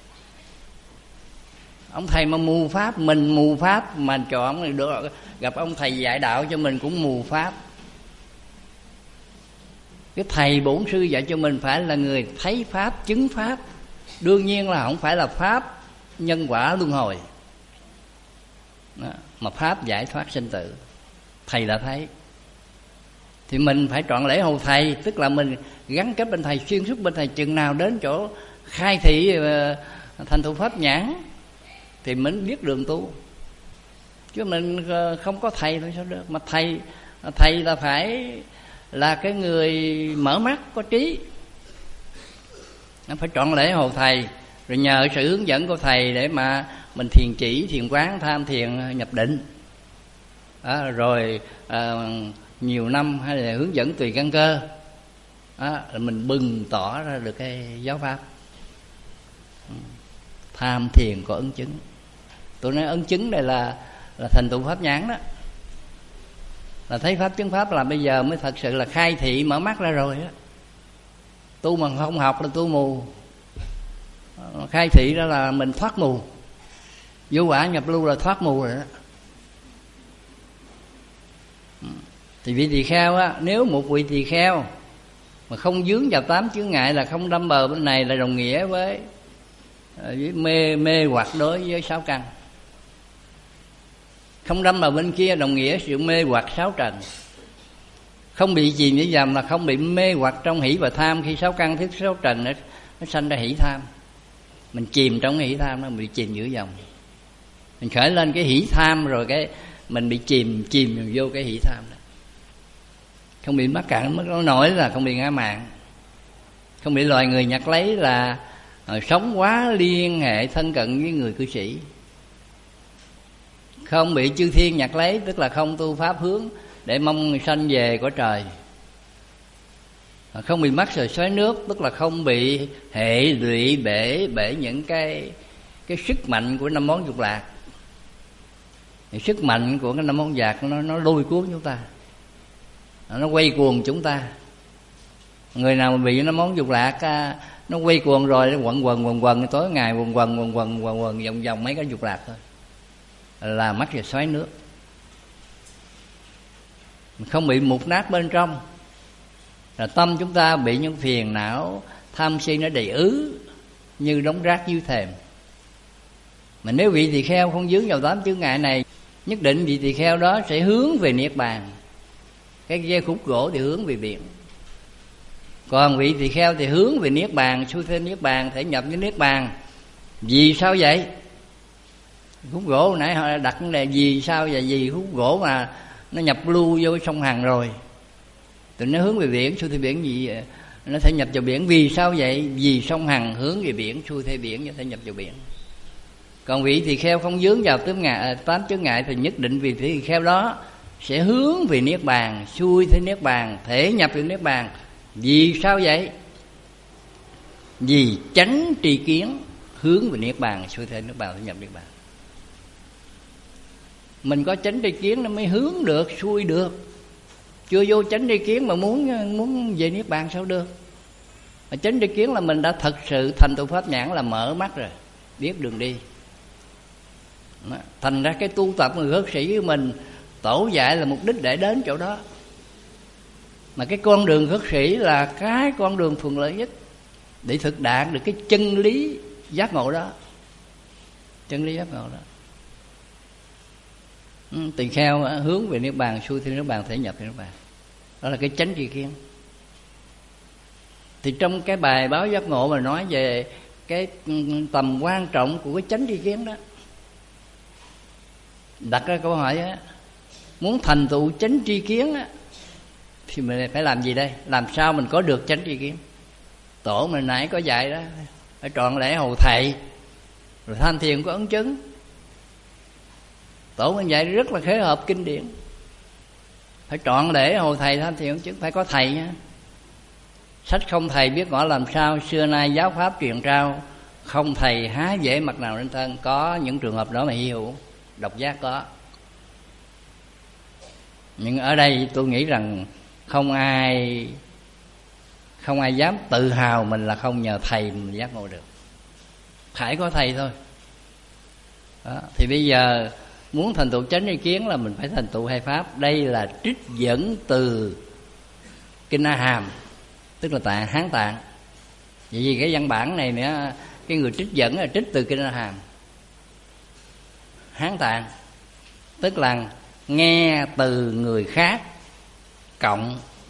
Ông thầy mà mù pháp, mình mù pháp mà chọn được gặp ông thầy dạy đạo cho mình cũng mù pháp. Cái thầy bổn sư dạy cho mình phải là người thấy pháp, chứng pháp. Đương nhiên là không phải là pháp nhân quả luân hồi đó, mà pháp giải thoát sinh tử. Thầy đã thấy. thì mình phải trọn lễ hầu thầy, tức là mình gắn kết bên thầy, xuyên suốt bên thầy, chừng nào đến chỗ khai thị thành thụ pháp nhãn thì mình biết đường tu. Chứ mình không có thầy thôi sao được. Mà thầy thầy là phải là cái người mở mắt, có trí. Nó phải trọn lễ hầu thầy, rồi nhờ sự hướng dẫn của thầy để mà mình thiền chỉ, thiền quán, tham thiền, nhập định. Đó, rồi à, nhiều năm hay là hướng dẫn tùy căn cơ, đó, là mình bừng tỏ ra được cái giáo pháp. Tham thiền có ấn chứng. Tôi nói ấn chứng đây là là thành tựu pháp nhãn đó, là thấy pháp chứng pháp, là bây giờ mới thật sự là khai thị mở mắt ra rồi đó. Tu mà không học là tu mù, khai thị ra là mình thoát mù. Vô quả nhập lưu là thoát mù rồi đó. Thì vị tỳ kheo á, nếu một vị tỳ kheo mà không vướng vào tám chướng ngại, là không đâm bờ bên này, là đồng nghĩa với, với mê mê hoặc đối với sáu căn. Không đâm vào bên kia đồng nghĩa sự mê hoặc sáu trần. Không bị chìm với dầm là không bị mê hoặc trong hỷ và tham. Khi sáu căn thức sáu trần nó, nó sanh ra hỷ tham, mình chìm trong cái hỷ tham, nó bị chìm giữa dòng. Mình khởi lên cái hỷ tham rồi cái mình bị chìm chìm vô cái hỷ tham đó. Không bị mắc cạn mất nổi là không bị ngã mạn. Không bị loài người nhặt lấy là uh, sống quá liên hệ thân cận với người cư sĩ. Không bị chư thiên nhặt lấy, tức là không tu pháp hướng để mong sanh về cõi trời. Không bị mắc sời xoáy nước, tức là không bị hệ lụy bể bể những cái cái sức mạnh của năm món dục lạc. Thì sức mạnh của cái năm món dục nó nó lôi cuốn chúng ta, nó quay cuồng chúng ta. Người nào mà bị năm món dục lạc nó quay cuồng rồi, nó quẩn quần quần quần tối ngày quần quần quần quần quần quần vòng vòng mấy cái dục lạc thôi, là mắc sời xoáy nước. Không bị mục nát bên trong, là tâm chúng ta bị những phiền não tham si nó đầy ứ như đống rác dưới thềm. Mà nếu vị tỳ kheo không vướng vào tám chướng ngại này, nhất định vị tỳ kheo đó sẽ hướng về niết bàn. Cái dây khúc gỗ thì hướng về biển, còn vị tỳ kheo thì hướng về niết bàn, xuôi theo niết bàn, thể nhập với niết bàn. Vì sao vậy? Khúc gỗ hồi nãy họ đặt vấn đề vì sao vậy? Vì khúc gỗ mà nó nhập lưu vô sông Hằng rồi, tụi nó hướng về biển, xuôi theo biển, gì nó thể nhập vào biển. Vì sao vậy? Vì sông Hằng hướng về biển, xuôi theo biển, nó thể nhập vào biển. Còn vị tỳ kheo không vướng vào tám chướng ngại thì nhất định vị tỳ kheo đó sẽ hướng về niết bàn, xuôi theo niết bàn, thể nhập vào niết bàn. Vì sao vậy? Vì chánh tri kiến hướng về niết bàn, xuôi theo niết bàn, thể nhập niết bàn. Mình có chánh tri kiến nó mới hướng được, xuôi được. Chưa vô chánh tri kiến mà muốn muốn về niết bàn sao được? Mà chánh tri kiến là mình đã thật sự thành tựu pháp nhãn, là mở mắt rồi, biết đường đi. Thành ra cái tu tập người khất sĩ của mình, tổ dạy là mục đích để đến chỗ đó. Mà cái con đường khất sĩ là cái con đường thuận lợi nhất để thực đạt được cái chân lý giác ngộ đó. Chân lý giác ngộ đó. Tỳ kheo hướng về niết bàn, xuôi theo niết bàn, thể nhập theo niết bàn. Đó là cái chánh tri kiến. Thì trong cái bài báo giác ngộ mà nói về cái tầm quan trọng của cái chánh tri kiến đó, đặt ra câu hỏi á, muốn thành tựu chánh tri kiến á, thì mình phải làm gì đây? Làm sao mình có được chánh tri kiến? Tổ mình nãy có dạy đó, phải trọn lễ hầu thầy, rồi tham thiền có ấn chứng. Tổ mình dạy rất là khế hợp kinh điển. Phải trọn lễ hầu thầy, tham thiền ấn chứng, phải có thầy nha. Sách không thầy biết ngỏ làm sao, xưa nay giáo pháp truyền trao, không thầy há dễ mặt nào lên thân. Có những trường hợp đó mà hy hữu, độc giác có. Nhưng ở đây tôi nghĩ rằng không ai không ai dám tự hào mình là không nhờ thầy mình giác ngộ được. Phải có thầy thôi đó. Thì bây giờ muốn thành tựu chánh tri kiến là mình phải thành tựu hai pháp. Đây là trích dẫn từ Kinh A Hàm, tức là Tạng Hán Tạng. Vậy vì cái văn bản này nữa, cái người trích dẫn là trích từ Kinh A Hàm. Hán Tạng tức là nghe từ người khác cộng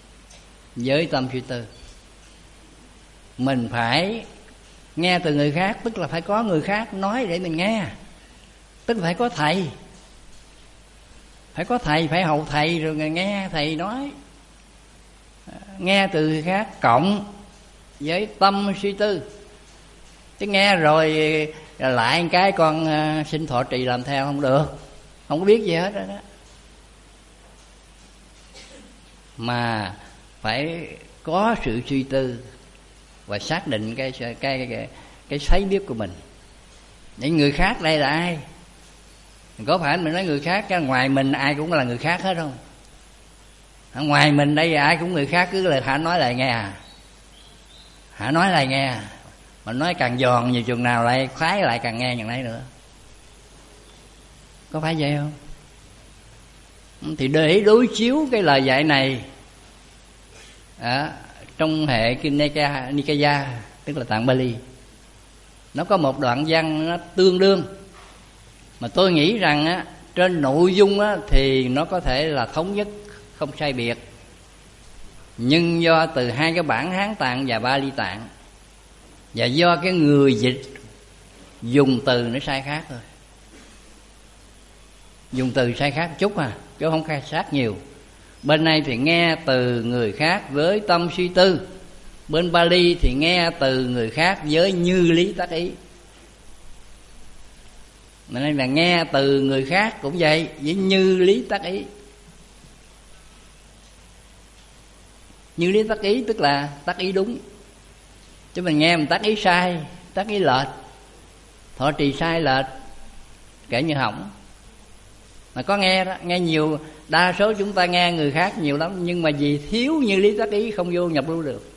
với tâm suy tư. Mình phải nghe từ người khác, tức là phải có người khác nói để mình nghe, tức là phải có thầy, phải có thầy, phải hầu thầy rồi nghe thầy nói. Nghe từ người khác cộng với tâm suy tư, chứ nghe rồi lại một cái con xin thọ trì làm theo không được, không có biết gì hết rồi đó. Mà phải có sự suy tư và xác định cái cái cái cái, cái thấy biết của mình. Những người khác đây là ai? Có phải mình nói người khác, cái ngoài mình ai cũng là người khác hết không? Ngoài mình đây ai cũng người khác, cứ là Hả nói lại nghe à, Hả nói lại nghe à. Mà nói càng giòn nhiều chừng nào lại khoái lại càng ngheอย่างnấy nữa. Có phải vậy không? Thì để đối chiếu cái lời dạy này à, trong hệ Kinh Nikaya, tức là Tạng Bali, nó có một đoạn văn nó tương đương, mà tôi nghĩ rằng á, trên nội dung á, thì nó có thể là thống nhất, không sai biệt. Nhưng do từ hai cái bản Hán Tạng và Bali Tạng, và do cái người dịch dùng từ nó sai khác thôi, dùng từ sai khác chút à, chứ không khai sát nhiều. Bên này thì nghe từ người khác với tâm suy tư, bên Bali thì nghe từ người khác với như lý tác ý. Nên là nghe từ người khác cũng vậy, với như lý tác ý. Như lý tác ý tức là tác ý đúng, chứ mình nghe mình tác ý sai, tác ý lệch, thọ trì sai lệch, kể như hỏng. Mà có nghe đó, nghe nhiều, đa số chúng ta nghe người khác nhiều lắm, nhưng mà vì thiếu như lý tác ý không vô nhập lưu được.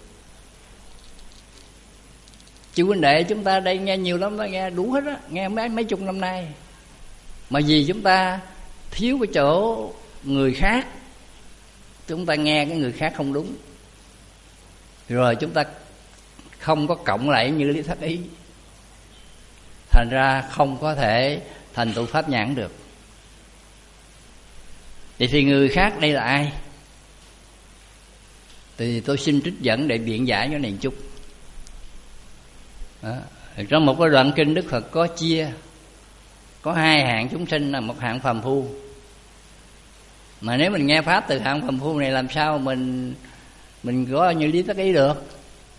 Chư huynh đệ chúng ta đây nghe nhiều lắm, nghe đủ hết á, nghe mấy mấy chục năm nay. Mà vì chúng ta thiếu cái chỗ người khác, chúng ta nghe cái người khác không đúng, rồi chúng ta không có cộng lại như lý tác ý, thành ra không có thể thành tựu pháp nhãn được. Vậy thì người khác đây là ai? Thì tôi xin trích dẫn để biện giải cho này chút. Đó. Trong một cái đoạn kinh Đức Phật có chia có hai hạng chúng sinh, là một hạng phàm phu. Mà nếu mình nghe pháp từ hạng phàm phu này, làm sao mình mình có như lý tác ý được?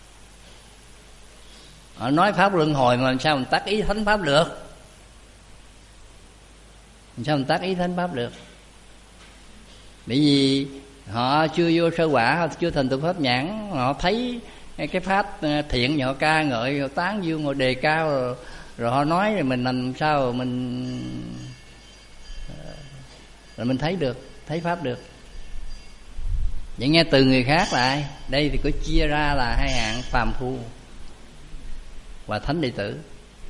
Họ nói pháp luân hồi mà làm sao mình tác ý thánh pháp được? Làm sao mình tác ý thánh pháp được? Bởi vì họ chưa vô sơ quả, họ chưa thành tựu pháp nhãn, họ thấy cái pháp thiện họ ca ngợi, họ tán dương, họ đề cao, rồi, rồi họ nói, rồi mình làm sao mình rồi mình thấy được, thấy pháp được. Vậy nghe từ người khác là ai? Đây thì có chia ra là hai hạng phàm phu và thánh đệ tử.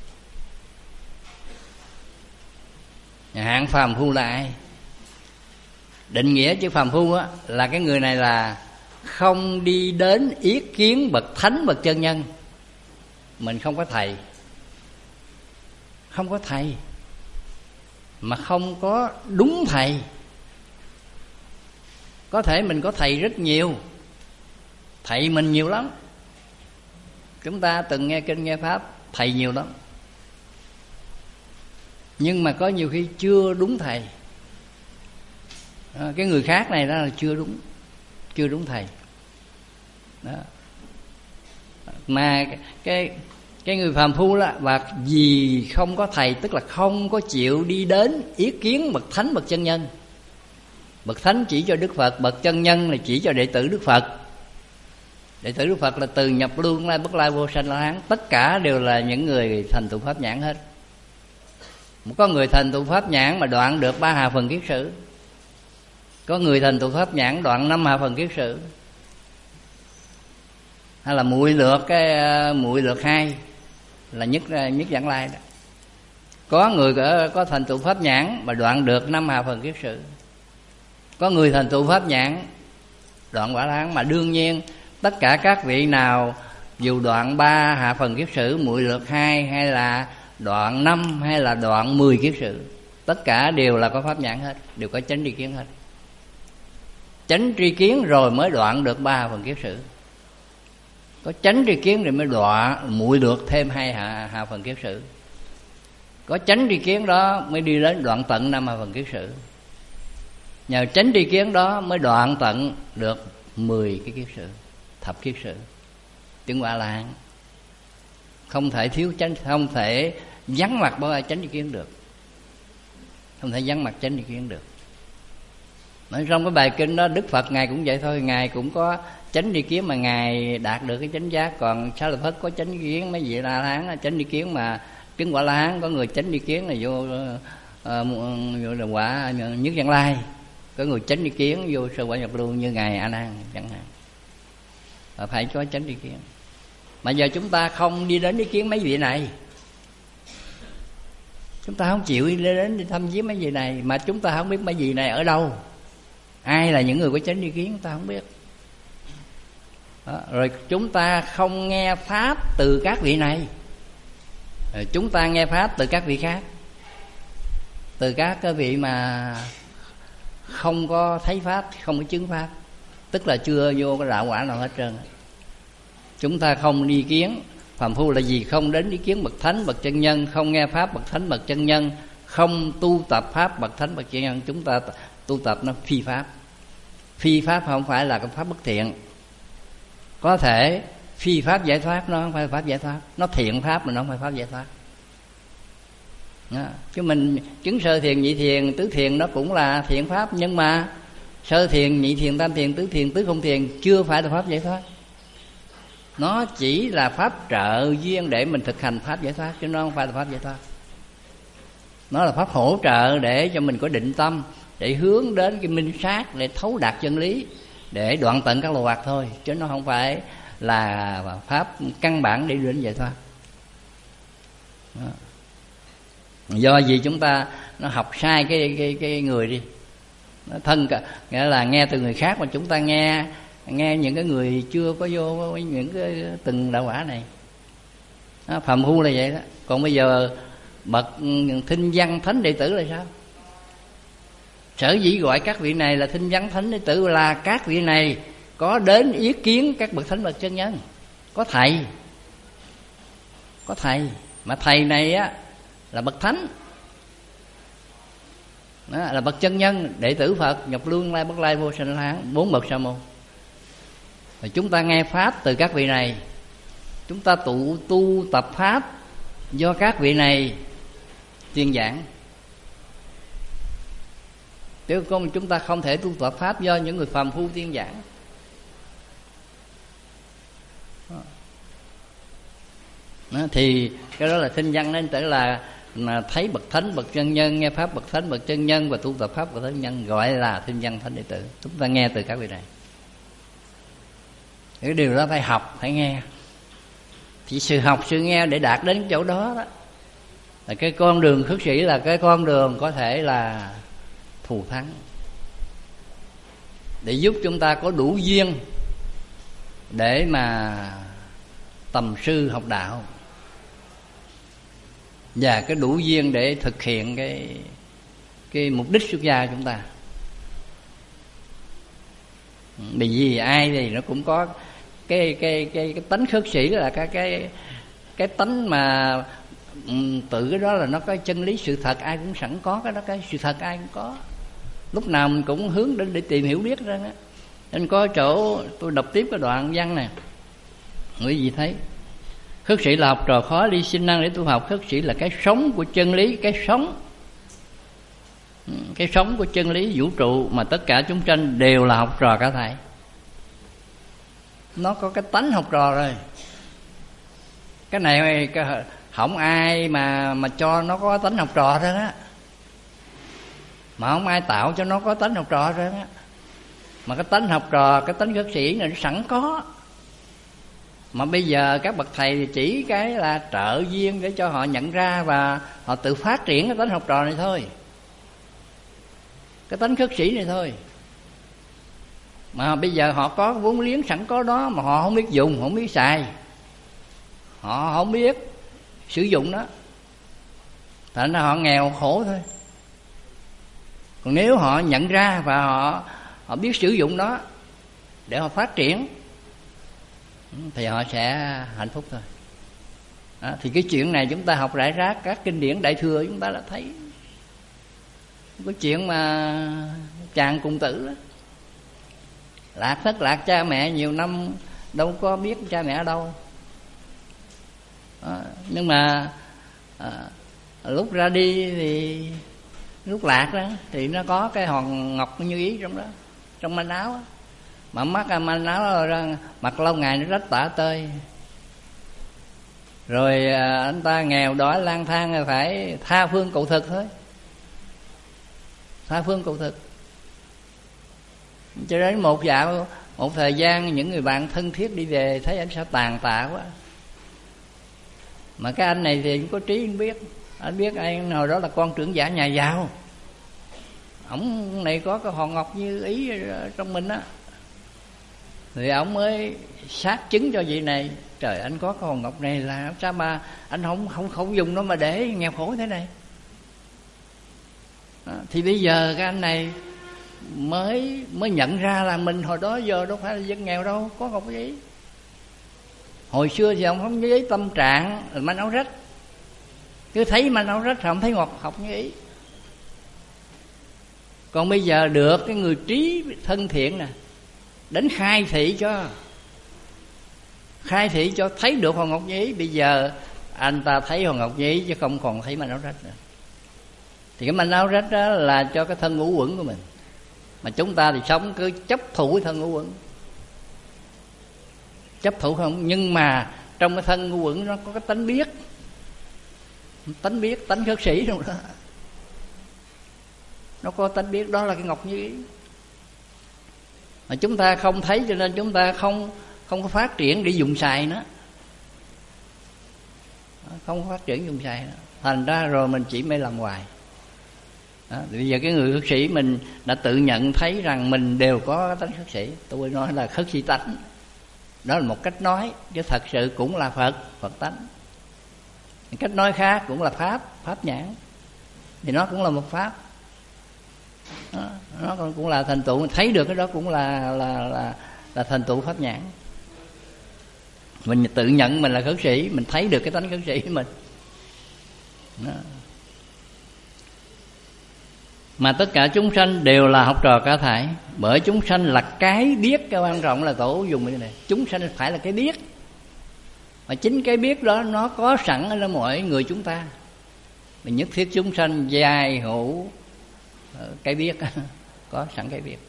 Hạng phàm phu là ai? Định nghĩa chữ phàm phu á, là cái người này là không đi đến yết kiến bậc thánh, bậc chân nhân. Mình không có thầy, không có thầy, mà không có đúng thầy. Có thể mình có thầy rất nhiều, thầy mình nhiều lắm. Chúng ta từng nghe kinh nghe pháp, thầy nhiều lắm. Nhưng mà có nhiều khi chưa đúng thầy. Cái người khác này đó là chưa đúng, chưa đúng thầy đó. Mà cái cái người phàm phu đó, và vì không có thầy, tức là không có chịu đi đến yết kiến bậc thánh, bậc chân nhân. Bậc thánh chỉ cho Đức Phật, bậc chân nhân là chỉ cho đệ tử Đức Phật. Đệ tử Đức Phật là từ nhập lưu lai bất lai vô sanh la hán, tất cả đều là những người thành tựu pháp nhãn hết. Một có người thành tựu pháp nhãn mà đoạn được ba hà phần kiết sử, có người thành tựu pháp nhãn đoạn năm hạ phần kiết sử, hay là muội lược cái muội lược hai là nhất nhất giảng lai đó. Có người có, có thành tựu pháp nhãn mà đoạn được năm hạ phần kiết sử, có người thành tựu pháp nhãn đoạn quả la hán. Mà đương nhiên tất cả các vị nào dù đoạn ba hạ phần kiết sử, muội lược hai, hay là đoạn năm, hay là đoạn mười kiết sử, tất cả đều là có pháp nhãn hết, đều có chánh tri kiến hết. chánh tri kiến rồi mới đoạn được ba phần kiết sử. Có chánh tri kiến rồi mới đoạn muội được thêm hai hạ, hạ phần kiết sử. Có chánh tri kiến đó mới đi đến đoạn tận năm hạ phần kiết sử. Nhờ chánh tri kiến đó mới đoạn tận được mười cái kiết sử, thập kiết sử, chứng quả La Hán. Không thể thiếu chánh, không thể vắng mặt bởi ai chánh tri kiến được, không thể vắng mặt chánh tri kiến được. Nói trong cái bài kinh đó Đức Phật ngài cũng vậy thôi, ngài cũng có chánh tri kiến mà ngài đạt được cái chánh giác. Còn Xá Lợi Phất có chánh tri kiến, mấy vị La Hán chánh tri kiến mà chứng quả La Hán. Có người chánh tri kiến là vô uh, vô là quả nhất Vãng Lai, có người chánh tri kiến vô sơ quả nhập lưu như ngài A Nan chẳng hạn. Và phải có chánh tri kiến. Mà giờ chúng ta không đi đến ý kiến mấy vị này, chúng ta không chịu đi đến đi thăm viếng mấy vị này, mà chúng ta không biết mấy vị này ở đâu, ai là những người có chánh tri kiến chúng ta không biết. Đó. Rồi chúng ta không nghe pháp từ các vị này, rồi chúng ta nghe pháp từ các vị khác, từ các cái vị mà không có thấy pháp, không có chứng pháp, tức là chưa vô cái đạo quả nào hết trơn. Chúng ta không đi kiến. Phàm phu là gì? Không đến ý kiến bậc thánh bậc chân nhân, không nghe pháp bậc thánh bậc chân nhân, không tu tập pháp bậc thánh bậc chân nhân. Chúng ta tu tập nó phi pháp. Phi pháp không phải là cái pháp bất thiện. Có thể phi pháp giải thoát, nó không phải pháp giải thoát. Nó thiện pháp mà nó không phải pháp giải thoát. Đó. Chứ mình chứng sơ thiền, nhị thiền, tứ thiền nó cũng là thiện pháp. Nhưng mà sơ thiền, nhị thiền, tam thiền, tứ thiền, tứ không thiền chưa phải là pháp giải thoát. Nó chỉ là pháp trợ duyên để mình thực hành pháp giải thoát, chứ nó không phải là pháp giải thoát. Nó là pháp hỗ trợ để cho mình có định tâm, để hướng đến cái minh sát, để thấu đạt chân lý, để đoạn tận các lậu hoặc thôi. Chứ nó không phải là pháp căn bản để đến giải thoát. Đó. Do gì chúng ta nó học sai cái cái cái người đi, nó thân cả, nghĩa là nghe từ người khác mà chúng ta nghe nghe những cái người chưa có vô những cái từng đạo quả này. Đó, phàm phu là vậy đó. Còn bây giờ bậc thinh văn thánh đệ tử là sao? Sở dĩ gọi các vị này là thinh văn thánh đệ tử là các vị này có đến ý kiến các bậc thánh bậc chân nhân, có thầy, có thầy mà thầy này á là bậc thánh. Đó, là bậc chân nhân, đệ tử Phật, nhập lưu lai bất lai vô sanh La Hán, bốn bậc sa môn. Và chúng ta nghe pháp từ các vị này, chúng ta tụ tu tập pháp do các vị này tuyên giảng. Chứ không chúng ta không thể tu tập pháp do những người phàm phu tuyên giảng. Đó, thì cái đó là thinh văn, nên tự là mà thấy bậc thánh bậc chân nhân, nghe pháp bậc thánh bậc chân nhân và tu tập pháp bậc thánh nhân, gọi là thinh văn thánh đệ tử. Chúng ta nghe từ các vị này. Cái điều đó phải học, phải nghe. Thì sự học, sự nghe để đạt đến chỗ đó đó là cái con đường khất sĩ, là cái con đường có thể là thù thắng, để giúp chúng ta có đủ duyên để mà tầm sư học đạo, và cái đủ duyên để thực hiện cái cái mục đích xuất gia của chúng ta. Bởi vì ai thì nó cũng có cái cái cái cái tánh khất sĩ, là cái cái cái tánh mà um, tự cái đó là nó có chân lý sự thật, ai cũng sẵn có cái đó, cái sự thật ai cũng có. Lúc nào mình cũng hướng đến để tìm hiểu biết ra đó. Nên có chỗ tôi đọc tiếp cái đoạn văn này, quý vị thấy khất sĩ là học trò khó ly sinh năng để tu học. Khất sĩ là cái sống của chân lý, cái sống cái sống của chân lý vũ trụ mà tất cả chúng sanh đều là học trò cả thầy. Nó có cái tánh học trò rồi. Cái này cái, không ai mà mà cho nó có tánh học trò đó á, mà không ai tạo cho nó có tánh học trò đó á. Mà cái tánh học trò, cái tánh khất sĩ này nó sẵn có. Mà bây giờ các bậc thầy thì chỉ cái là trợ duyên để cho họ nhận ra và họ tự phát triển cái tánh học trò này thôi, cái tánh khất sĩ này thôi. Mà bây giờ họ có vốn liếng sẵn có đó mà họ không biết dùng, không biết xài, họ không biết sử dụng đó, thành ra họ nghèo khổ thôi. Còn nếu họ nhận ra và họ họ biết sử dụng nó để họ phát triển thì họ sẽ hạnh phúc thôi. Đó, thì cái chuyện này chúng ta học rải rác các kinh điển Đại Thừa chúng ta đã thấy. Cái chuyện mà chàng cùng tử đó, lạc thất lạc cha mẹ nhiều năm đâu có biết cha mẹ ở đâu. Đó, nhưng mà à, lúc ra đi thì lúc lạc đó thì nó có cái hòn ngọc như ý trong đó, trong manh áo đó. Mà mắc manh áo ra mặc lâu ngày nó rách tả tơi. Rồi à, anh ta nghèo đói lang thang phải tha phương cầu thực thôi, tha phương cầu thực. Cho đến một dạo một thời gian những người bạn thân thiết đi về thấy anh sao tàn tạ quá. Mà cái anh này thì có trí, anh biết anh biết anh hồi đó là con trưởng giả nhà giàu, ổng này có cái hòn ngọc như ý trong mình á, thì ổng mới xác chứng cho vị này. Trời, anh có cái hòn ngọc này là sao mà anh không không không dùng nó mà để nghèo khổ thế này. Đó, thì bây giờ cái anh này mới mới nhận ra là mình hồi đó giờ đâu phải là dân nghèo đâu, có ngọc gì. Hồi xưa thì ông không như ý tâm trạng là manh áo rách, cứ thấy manh áo rách thì không thấy ngọc học như ý. Còn bây giờ được cái người trí thân thiện nè đến khai thị cho, khai thị cho thấy được hòn ngọc nhí. Bây giờ anh ta thấy hòn ngọc nhí chứ không còn thấy manh áo rách nữa. Thì cái manh áo rách đó là cho cái thân ngũ uẩn của mình, mà chúng ta thì sống cứ chấp thủ cái thân ngũ uẩn, chấp thủ không. Nhưng mà trong cái thân ngũ uẩn nó có cái tánh biết, tánh biết, tánh khất sĩ trong đó, nó có tánh biết. Đó là cái ngọc như ý mà chúng ta không thấy, cho nên chúng ta không không có phát triển để dùng xài nữa, không có phát triển dùng xài nữa. Thành ra rồi mình chỉ mê làm hoài. Đó, bây giờ cái người khất sĩ mình đã tự nhận thấy rằng mình đều có tánh khất sĩ. Tôi nói là khất sĩ tánh, đó là một cách nói, chứ thật sự cũng là Phật, Phật tánh. Cách nói khác cũng là pháp, pháp nhãn, thì nó cũng là một pháp. Đó, nó cũng là thành tựu, thấy được cái đó cũng là là là là thành tựu pháp nhãn. Mình tự nhận mình là khất sĩ, mình thấy được cái tánh khất sĩ của mình. Đó. Mà tất cả chúng sanh đều là học trò cả thảy, bởi chúng sanh là cái biết. Cái quan trọng là Tổ dùng cái này, chúng sanh phải là cái biết, mà chính cái biết đó nó có sẵn ở mỗi người chúng ta. Mình nhất thiết chúng sanh giai hữu cái biết, có sẵn cái biết,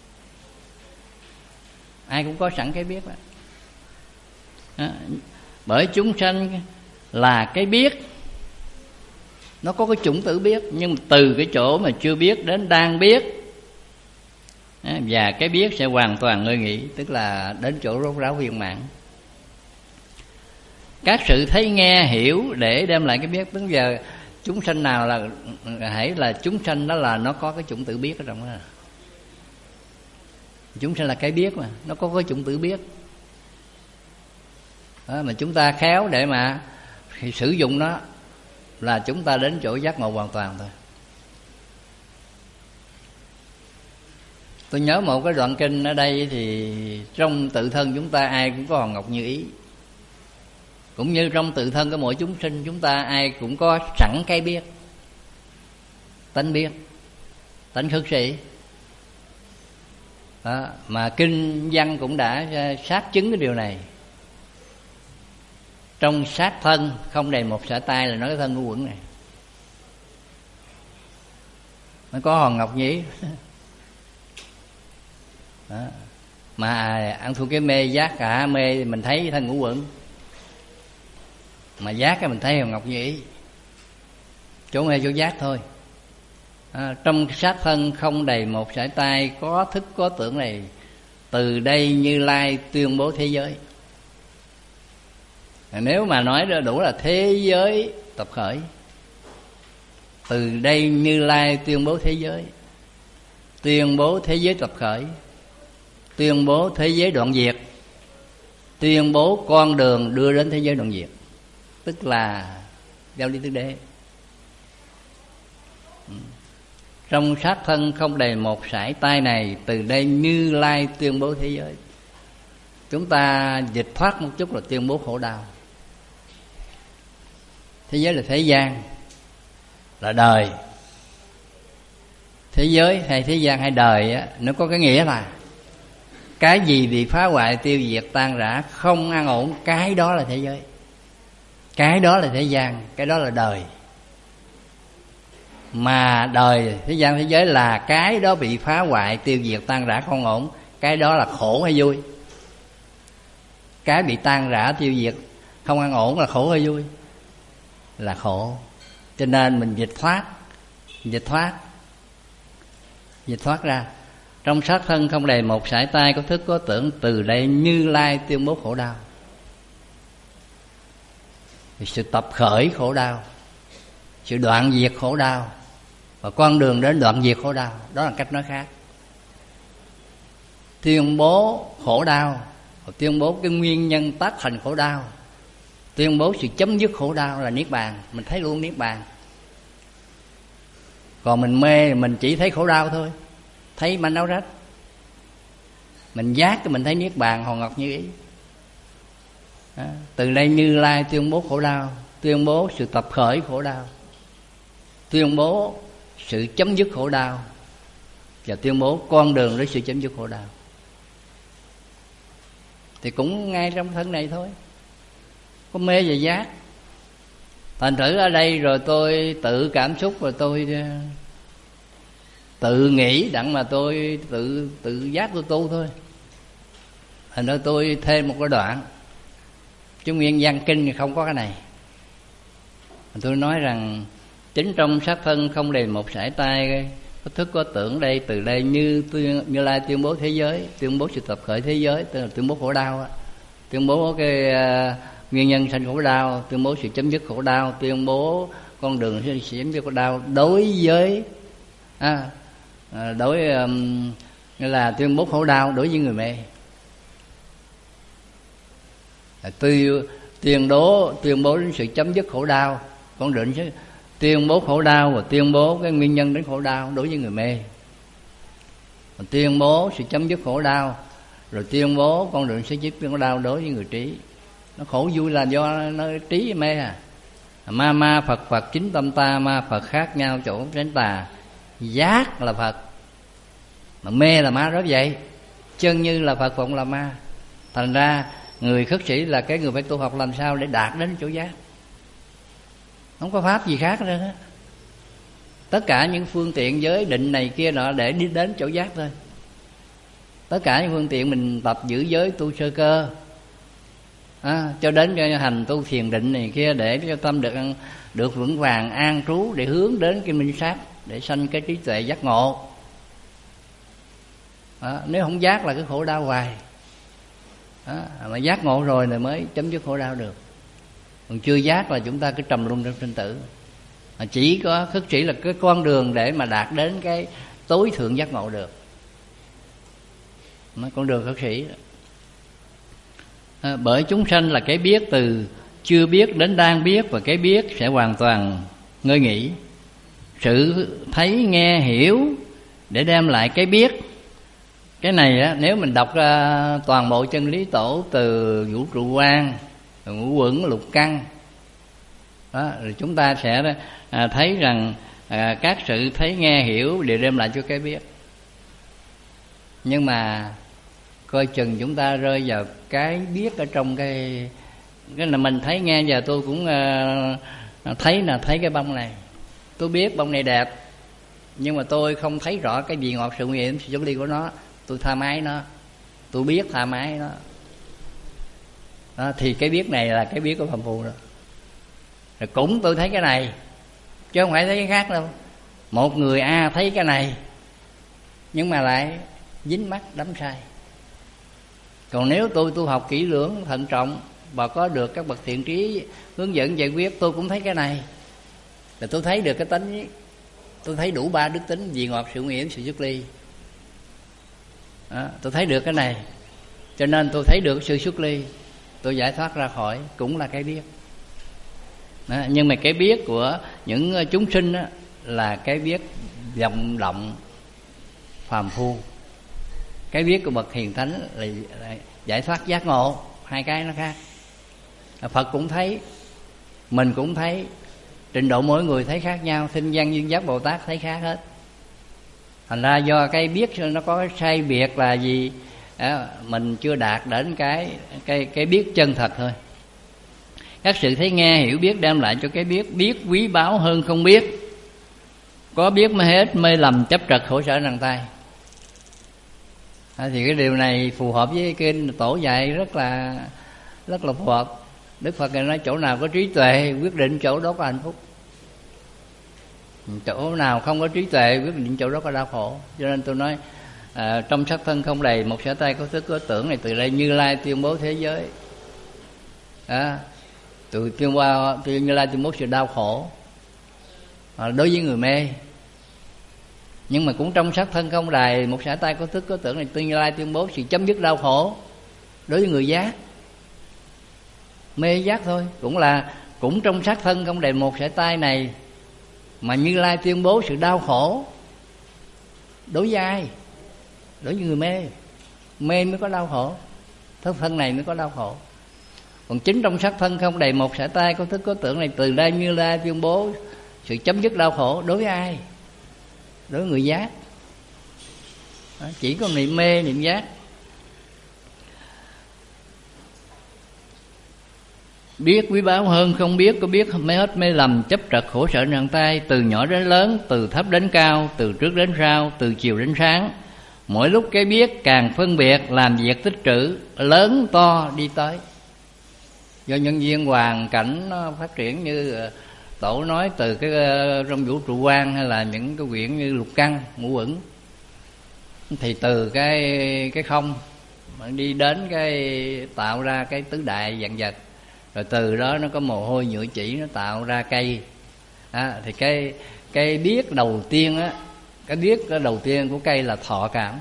ai cũng có sẵn cái biết đó. Đó. Bởi chúng sanh là cái biết, nó có cái chủng tử biết, nhưng từ cái chỗ mà chưa biết đến đang biết, và cái biết sẽ hoàn toàn ngơi nghỉ, tức là đến chỗ rốt ráo viên mãn. Các sự thấy nghe hiểu để đem lại cái biết. Bây giờ chúng sanh nào là hãy là chúng sanh đó là nó có cái chủng tử biết ở trong đó. Chúng sanh là cái biết mà nó có cái chủng tử biết đó, mà chúng ta khéo để mà sử dụng nó là chúng ta đến chỗ giác ngộ hoàn toàn thôi. Tôi nhớ một cái đoạn kinh ở đây thì trong tự thân chúng ta ai cũng có hòn ngọc như ý, cũng như trong tự thân của mỗi chúng sinh chúng ta ai cũng có sẵn cái biết, tánh biết, tánh khất sĩ. Đó, mà kinh văn cũng đã xác chứng cái điều này. Trong sát thân không đầy một sợi tay là nói cái thân của quẩn này, nó có hòn ngọc nhí. Đó. Mà ăn thua cái mê giác cả mê thì mình thấy thân ngũ quẩn, mà giác cái mình thấy hòn ngọc nhí, chỗ mê chỗ giác thôi. À, trong sát thân không đầy một sải tay, có thức có tưởng này, từ đây Như Lai tuyên bố thế giới. À, nếu mà nói ra đủ là thế giới tập khởi, từ đây Như Lai tuyên bố thế giới, tuyên bố thế giới tập khởi, tuyên bố thế giới đoạn diệt, tuyên bố con đường đưa đến thế giới đoạn diệt, tức là giáo lý tứ đế. trong xác thân không đầy một sải tay này, từ đây Như Lai tuyên bố thế giới. Chúng ta dịch thoát một chút là tuyên bố khổ đau. Thế giới là thế gian, là đời. Thế giới hay thế gian hay đời á, nó có cái nghĩa là cái gì bị phá hoại, tiêu diệt, tan rã, không an ổn, cái đó là thế giới. Cái đó là thế gian, cái đó là đời. Mà đời, thế gian, thế giới là cái đó bị phá hoại, tiêu diệt, tan rã, không ổn, cái đó là khổ hay vui? Cái bị tan rã, tiêu diệt, không an ổn là khổ hay vui? Là khổ. Cho nên mình dịch thoát, dịch thoát, dịch thoát ra. Trong xác thân không đầy một sải tay, có thức có tưởng, từ đây Như Lai tuyên bố khổ đau. Sự tập khởi khổ đau, sự đoạn diệt khổ đau, và con đường đến đoạn diệt khổ đau, đó là cách nói khác. Tuyên bố khổ đau, tuyên bố cái nguyên nhân tác thành khổ đau, tuyên bố sự chấm dứt khổ đau là niết bàn. Mình thấy luôn niết bàn. Còn mình mê, mình chỉ thấy khổ đau thôi, thấy manh áo rách. Mình giác thì mình thấy niết bàn hòn ngọc như ý. Đó. Từ đây Như Lai tuyên bố khổ đau, tuyên bố sự tập khởi khổ đau, tuyên bố sự chấm dứt khổ đau, và tuyên bố con đường đến sự chấm dứt khổ đau. Thì cũng ngay trong thân này thôi, có mê và giác. Thành thử ở đây rồi tôi tự cảm xúc, rồi tôi tự nghĩ đặng mà tôi tự tự giác tôi tu thôi. Thành ra tôi thêm một cái đoạn, chứ nguyên văn kinh thì không có cái này. Tôi nói rằng chính trong xác thân không đầy một sải tay, có thức có tưởng đây, từ đây Như tuyên, Như Lai tuyên bố thế giới, tuyên bố sự tập khởi thế giới, tức là tuyên bố khổ đau, tuyên bố cái uh, nguyên nhân sanh khổ đau, tuyên bố sự chấm dứt khổ đau, tuyên bố con đường sự chấm dứt khổ đau đối với à, đối um, nghĩa là tuyên bố khổ đau đối với người mê. Tuyên tuyên bố tuyên bố đến sự chấm dứt khổ đau, con đường chứ tuyên bố khổ đau và tuyên bố cái nguyên nhân đến khổ đau đối với người mê. Tuyên bố sự chấm dứt khổ đau, rồi tuyên bố con đường sẽ chấm dứt khổ đau đối với người trí. Nó khổ vui là do nó trí mê à. Ma ma Phật Phật chính tâm ta, ma Phật khác nhau chỗ tránh tà. Giác là Phật, mà mê là ma, đó vậy. Chân như là Phật, phụng là ma. Thành ra người khất sĩ là cái người phải tu học làm sao để đạt đến chỗ giác. Không có pháp gì khác nữa hết. Tất cả những phương tiện giới định này kia nọ để đi đến chỗ giác thôi. Tất cả những phương tiện mình tập giữ giới tu sơ cơ, à, cho đến cho hành tu thiền định này kia, để cho tâm được được vững vàng an trú, để hướng đến cái minh sát, để sanh cái trí tuệ giác ngộ. À, nếu không giác là cái khổ đau hoài. À, mà giác ngộ rồi thì mới chấm dứt khổ đau được. Còn chưa giác là chúng ta cứ trầm luân trong sinh tử. Mà chỉ có khất sĩ là cái con đường để mà đạt đến cái tối thượng giác ngộ được. Nó con đường khất sĩ. À, bởi chúng sanh là cái biết, từ chưa biết đến đang biết, và cái biết sẽ hoàn toàn ngơi nghỉ. Sự thấy nghe hiểu để đem lại cái biết. Cái này á, nếu mình đọc uh, toàn bộ chân lý tổ từ vũ trụ quan, ngũ uẩn, lục căn đó, rồi chúng ta sẽ à, thấy rằng à, các sự thấy nghe hiểu đều đem lại cho cái biết. Nhưng mà coi chừng chúng ta rơi vào cái biết ở trong cái cái là mình thấy nghe. Giờ tôi cũng à, thấy là thấy cái bông này, tôi biết bông này đẹp, nhưng mà tôi không thấy rõ cái vị ngọt sự nguy hiểm, sự ly của nó. Tôi tha mái nó, tôi biết tha mái nó. Đó, thì cái biết này là cái biết của phàm phu đó. Rồi cũng tôi thấy cái này, chứ không phải thấy cái khác đâu. Một người A thấy cái này, nhưng mà lại dính mắt đắm sai. Còn nếu tôi tu học kỹ lưỡng, thận trọng, và có được các bậc thiện trí hướng dẫn giải quyết, tôi cũng thấy cái này, là tôi thấy được cái tính, tôi thấy đủ ba đức tính: vị ngọt, sự nguy hiểm, sự xuất ly. Đó, tôi thấy được cái này, cho nên tôi thấy được sự xuất ly, tôi giải thoát ra khỏi, cũng là cái biết. Đó, nhưng mà cái biết của những chúng sinh đó, là cái biết vọng động phàm phu. Cái biết của bậc hiền thánh là, là giải thoát giác ngộ, hai cái nó khác. Phật cũng thấy, mình cũng thấy, trình độ mỗi người thấy khác nhau. Thiên Văn Duyên Giác Bồ Tát thấy khác hết. Thành ra do cái biết nó có cái sai biệt là gì, à, mình chưa đạt đến cái cái cái biết chân thật thôi. Các sự thấy nghe hiểu biết đem lại cho cái biết biết quý báu hơn không biết. Có biết mới hết mê lầm chấp trật khổ sở nặng tay. À, thì cái điều này phù hợp với kinh tổ dạy rất là rất là phù hợp. Đức Phật nói chỗ nào có trí tuệ quyết định chỗ đó có hạnh phúc, chỗ nào không có trí tuệ quyết định chỗ đó có đau khổ. Cho nên tôi nói à, trong sắc thân không đầy một xẻ tay có thức có tưởng này, từ đây Như Lai tuyên bố thế giới. À, từ tuyên bố Như Lai tuyên bố sự đau khổ à, đối với người mê. Nhưng mà cũng trong sắc thân không đầy một xẻ tay có thức có tưởng này, Như Lai tuyên bố sự chấm dứt đau khổ đối với người giác. Mê giác thôi, cũng là cũng trong sắc thân không đầy một xẻ tay này mà Như Lai tuyên bố sự đau khổ đối với ai? Đối với người mê. Mê mới có đau khổ, thân thân này mới có đau khổ. Còn chính trong sắc thân không đầy một xẻ tay có thức có tưởng này, từ đây Như Lai tuyên bố sự chấm dứt đau khổ đối với ai? Đối với người giác. Đó, chỉ có niệm mê niệm giác. Biết quý báu hơn không biết, có biết mê hết mê lầm chấp trật khổ sở nặng tay. Từ nhỏ đến lớn, từ thấp đến cao, từ trước đến sau, từ chiều đến sáng. Mỗi lúc cái biết càng phân biệt, làm việc tích trữ, lớn to đi tới. Do nhân duyên hoàn cảnh nó phát triển như Tổ nói, từ cái trong vũ trụ quan hay là những cái quyển như lục căn, ngũ uẩn, thì từ cái cái không đi đến cái tạo ra cái tứ đại vạn vật. Rồi từ đó nó có mồ hôi nhựa chỉ, nó tạo ra cây. À, thì cái cái biết đầu tiên á, cái biết đầu tiên của cây là thọ cảm.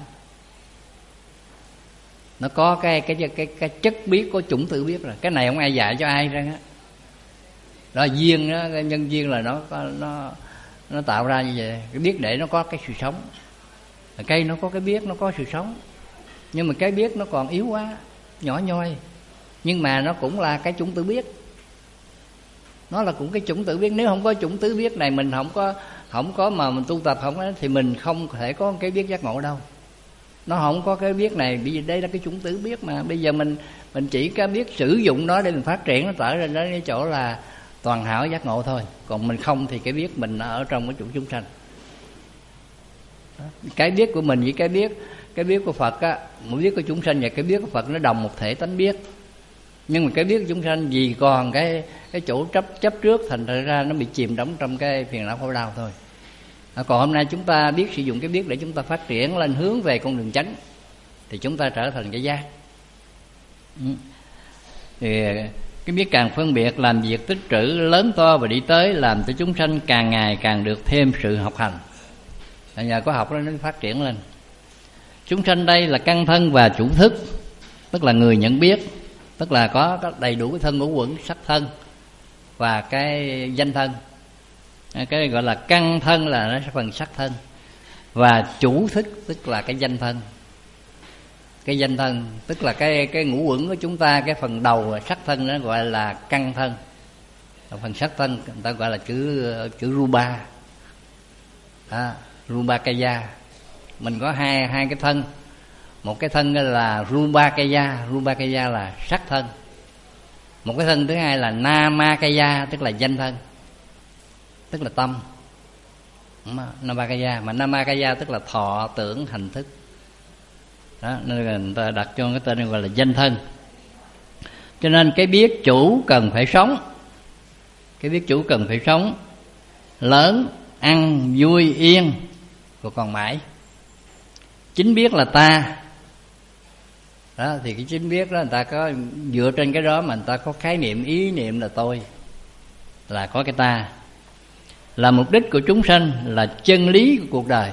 Nó có cái cái cái cái chất biết, có chủng tử biết rồi. Cái này không ai dạy cho ai ra á. Đó duyên đó, nhân duyên là nó nó nó tạo ra như vậy. Cái biết để nó có cái sự sống. Cây nó có cái biết, nó có sự sống. Nhưng mà cái biết nó còn yếu quá, nhỏ nhoi. Nhưng mà nó cũng là cái chủng tử biết. Nó là cũng cái chủng tử biết. Nếu không có chủng tử biết này, mình không có không có mà mình tu tập không có, thì mình không thể có cái biết giác ngộ đâu. Nó không có cái biết này, bởi vì đây là cái chủng tử biết mà. Bây giờ mình mình chỉ có biết sử dụng nó để mình phát triển nó trở lên đến cái chỗ là toàn hảo giác ngộ thôi. Còn mình không thì cái biết mình ở trong cái chủ chúng sanh. Cái biết của mình với cái biết cái biết của Phật á, mỗi biết của chúng sanh và cái biết của Phật nó đồng một thể tánh biết. Nhưng mà cái biết của chúng sanh vì còn cái cái chỗ chấp chấp trước, thành ra nó bị chìm đóng trong cái phiền não khổ đau thôi. À, còn hôm nay chúng ta biết sử dụng cái biết để chúng ta phát triển lên hướng về con đường chánh, thì chúng ta trở thành cái giác. Ừ. Thì cái biết càng phân biệt, làm việc tích trữ lớn to và đi tới, làm cho chúng sanh càng ngày càng được thêm sự học hành. À, nhờ có học đó nó phát triển lên. Chúng sanh đây là căn thân và chủ thức, tức là người nhận biết, tức là có đầy đủ cái thân ngũ uẩn, sắc thân và cái danh thân. Cái gọi là căn thân là nó phần sắc thân, và chủ thức tức là cái danh thân. Cái danh thân tức là cái cái ngũ uẩn của chúng ta, cái phần đầu sắc thân nó gọi là căn thân. Phần sắc thân người ta gọi là chữ chữ rupa. À, rupakaya. Mình có hai hai cái thân. Một cái thân là rupakaya, rupakaya là sắc thân. Một cái thân thứ hai là namakaya, tức là danh thân, tức là tâm. Namakaya, mà namakaya tức là thọ tưởng hành thức. Đó, nên là người ta đặt cho cái tên này gọi là danh thân. Cho nên cái biết chủ cần phải sống. Cái biết chủ cần phải sống, lớn, ăn, vui, yên, rồi còn mãi. Chính biết là ta. Đó, thì cái chính biết đó người ta có dựa trên cái đó mà người ta có khái niệm, ý niệm là tôi, là có cái ta. Là mục đích của chúng sanh, là chân lý của cuộc đời.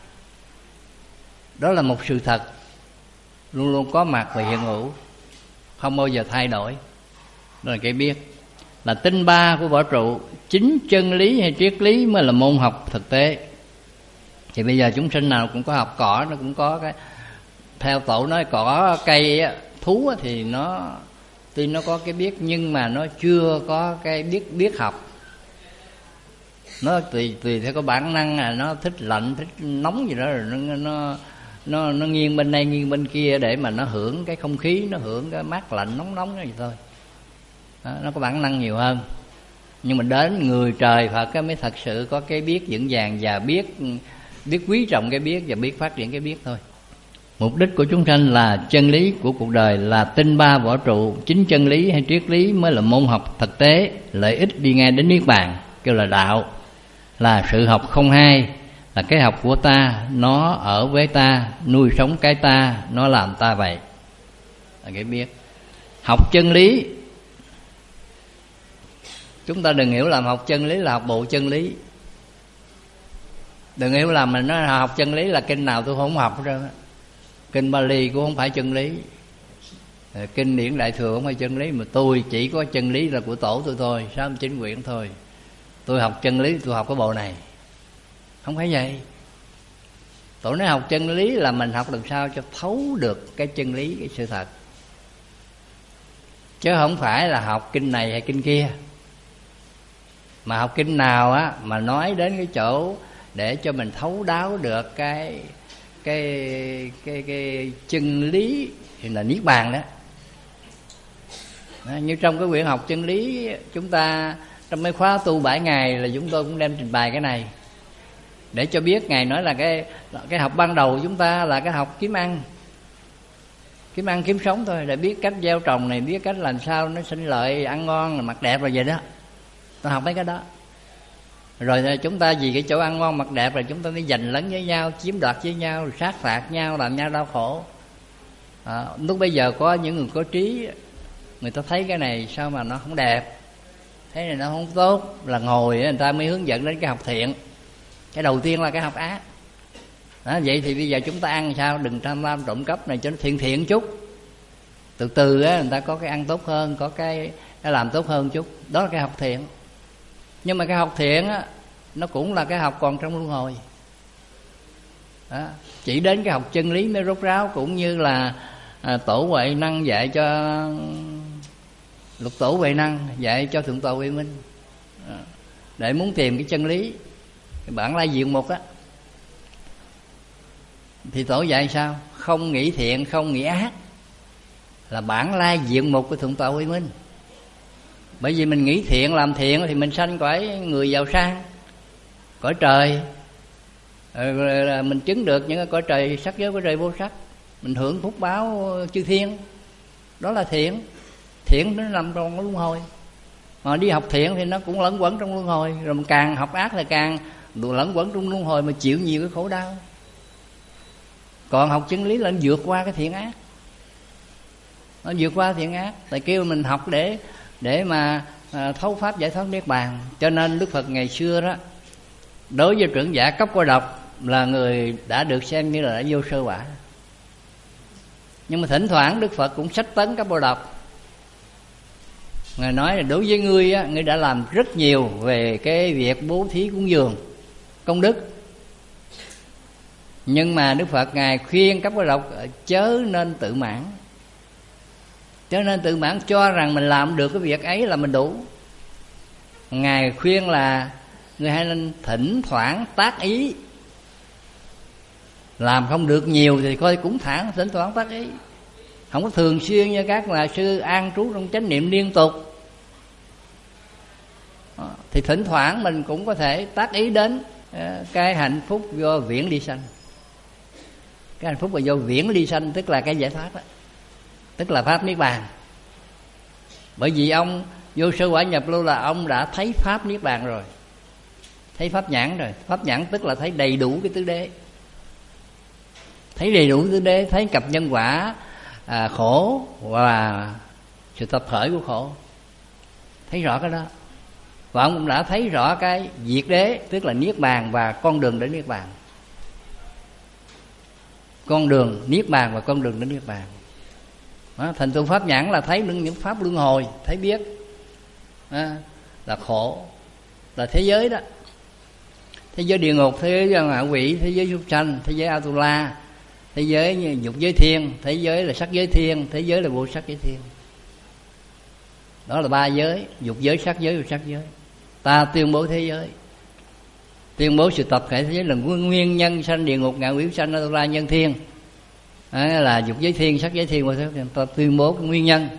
Đó là một sự thật luôn luôn có mặt và hiện hữu, không bao giờ thay đổi. Đó là cái biết, là tinh ba của vũ trụ. Chính chân lý hay triết lý mới là môn học thực tế. Thì bây giờ chúng sinh nào cũng có học cỏ, nó cũng có cái, theo tổ nói cỏ cây thú thì nó tuy nó có cái biết nhưng mà nó chưa có cái biết biết học. Nó tùy tùy theo có bản năng, là nó thích lạnh thích nóng gì đó, rồi nó nó nó nó nghiêng bên đây nghiêng bên kia để mà nó hưởng cái không khí, nó hưởng cái mát lạnh nóng nóng vậy thôi. Đó, nó có bản năng nhiều hơn. Nhưng mà đến người trời Phật cái mới thật sự có cái biết vững vàng và biết biết quý trọng cái biết và biết phát triển cái biết thôi. Mục đích của chúng sanh là chân lý của cuộc đời, là tinh ba võ trụ. Chính chân lý hay triết lý mới là môn học thực tế, lợi ích đi ngay đến niết bàn, kêu là đạo. Là sự học không hai, là cái học của ta, nó ở với ta, nuôi sống cái ta, nó làm ta vậy. Là cái biết. Học chân lý, chúng ta đừng hiểu làm học chân lý là học bộ chân lý. Đừng hiểu làm mình nói học chân lý là kinh nào tôi không học đâu. Kinh Bali cũng không phải chân lý, kinh điển Đại Thừa không phải chân lý, mà tôi chỉ có chân lý là của tổ tôi thôi, sáu mươi chín quyển thôi. Tôi học chân lý, tôi học cái bộ này. Không phải vậy. Tổ nói học chân lý là mình học làm sao cho thấu được cái chân lý, cái sự thật, chứ không phải là học kinh này hay kinh kia. Mà học kinh nào á mà nói đến cái chỗ để cho mình thấu đáo được cái cái cái cái chân lý thì là niết bàn đó. Đó, như trong cái quyển học chân lý, chúng ta trong mấy khóa tu bảy ngày là chúng tôi cũng đem trình bày cái này để cho biết. Ngài nói là cái cái học ban đầu chúng ta là cái học kiếm ăn, kiếm ăn kiếm sống thôi, để biết cách gieo trồng này, biết cách làm sao nó sinh lợi, ăn ngon, là mặc đẹp rồi vậy đó. Ta học mấy cái đó. Rồi chúng ta vì cái chỗ ăn ngon mặc đẹp rồi chúng ta mới giành lẫn với nhau, chiếm đoạt với nhau, sát phạt nhau, làm nhau đau khổ. À, lúc bây giờ có những người có trí, người ta thấy cái này sao mà nó không đẹp, thấy này nó không tốt, là ngồi người ta mới hướng dẫn đến cái học thiện. Cái đầu tiên là cái học ác. Đó, vậy thì bây giờ chúng ta ăn sao đừng tham lam trộm cắp này cho nó thiện thiện chút. Từ từ á người ta có cái ăn tốt hơn, có cái, cái làm tốt hơn chút. Đó là cái học thiện. Nhưng mà cái học thiện á nó cũng là cái học còn trong luân hồi. Đó, chỉ đến cái học chân lý mới rốt ráo. Cũng như là à, tổ Huệ Năng dạy cho Lục tổ Huệ Năng dạy cho Thượng tọa Huệ Minh, à, để muốn tìm cái chân lý, cái bản lai diện mục á, thì tổ dạy sao? Không nghĩ thiện, không nghĩ ác, là bản lai diện mục của Thượng tọa Huệ Minh. Bởi vì mình nghĩ thiện, làm thiện thì mình sanh cõi người giàu sang, cõi trời, rồi là mình chứng được những cái cõi trời sắc giới, cõi trời vô sắc, mình hưởng phúc báo chư thiên. Đó là thiện. Thiện nó nằm trong luân hồi. Mà đi học thiện thì nó cũng lẫn quẩn trong luân hồi. Rồi mình càng học ác là càng lẫn quẩn trong luân hồi, mà chịu nhiều cái khổ đau. Còn học chân lý là nó vượt qua cái thiện ác. Nó vượt qua thiện ác. Tại kêu mình học để để mà à, thấu pháp giải thoát niết bàn. Cho nên Đức Phật ngày xưa đó, đối với trưởng giả cấp cô độc là người đã được xem như là đã vô sơ quả. Nhưng mà thỉnh thoảng Đức Phật cũng sách tấn cấp cô độc. Ngài nói là đối với ngươi á, ngươi đã làm rất nhiều về cái việc bố thí cúng dường, công đức. Nhưng mà Đức Phật Ngài khuyên cấp cô độc chớ nên tự mãn. Chớ nên tự mãn cho rằng mình làm được cái việc ấy là mình đủ. Ngài khuyên là người hay nên thỉnh thoảng tác ý. Làm không được nhiều thì coi cũng thẳng thỉnh thoảng tác ý. Không có thường xuyên như các nhà sư an trú trong chánh niệm liên tục. Thì thỉnh thoảng mình cũng có thể tác ý đến cái hạnh phúc do viễn ly sanh. Cái hạnh phúc là do viễn ly sanh, tức là cái giải thoát đó, tức là pháp niết bàn. Bởi vì ông vô sơ quả nhập lưu là ông đã thấy pháp niết bàn rồi, thấy pháp nhãn rồi. Pháp nhãn tức là thấy đầy đủ cái tứ đế, thấy đầy đủ tứ đế, thấy cặp nhân quả à, khổ và sự tập khởi của khổ, thấy rõ cái đó. Và ông cũng đã thấy rõ cái diệt đế, tức là niết bàn và con đường đến niết bàn. Con đường niết bàn và con đường đến niết bàn. Đó, thành tựu pháp nhãn là thấy những, những pháp luân hồi, thấy biết à, là khổ, là thế giới đó. thế giới địa ngục, thế giới ngạ quỷ, thế giới súc sanh, thế giới Atula, thế giới dục giới thiên, thế giới là sắc giới thiên, thế giới là vô sắc giới thiên. Đó là ba giới: dục giới, sắc giới và sắc giới. Ta tuyên bố thế giới, tuyên bố sự tập thể thế giới là nguyên nhân sanh địa ngục, ngạ quỷ, sanh, Atula, nhân thiên. Đó là dục giới thiên, sắc giới thiên, vô sắc giới thiên. Ta tuyên bố cái nguyên nhân.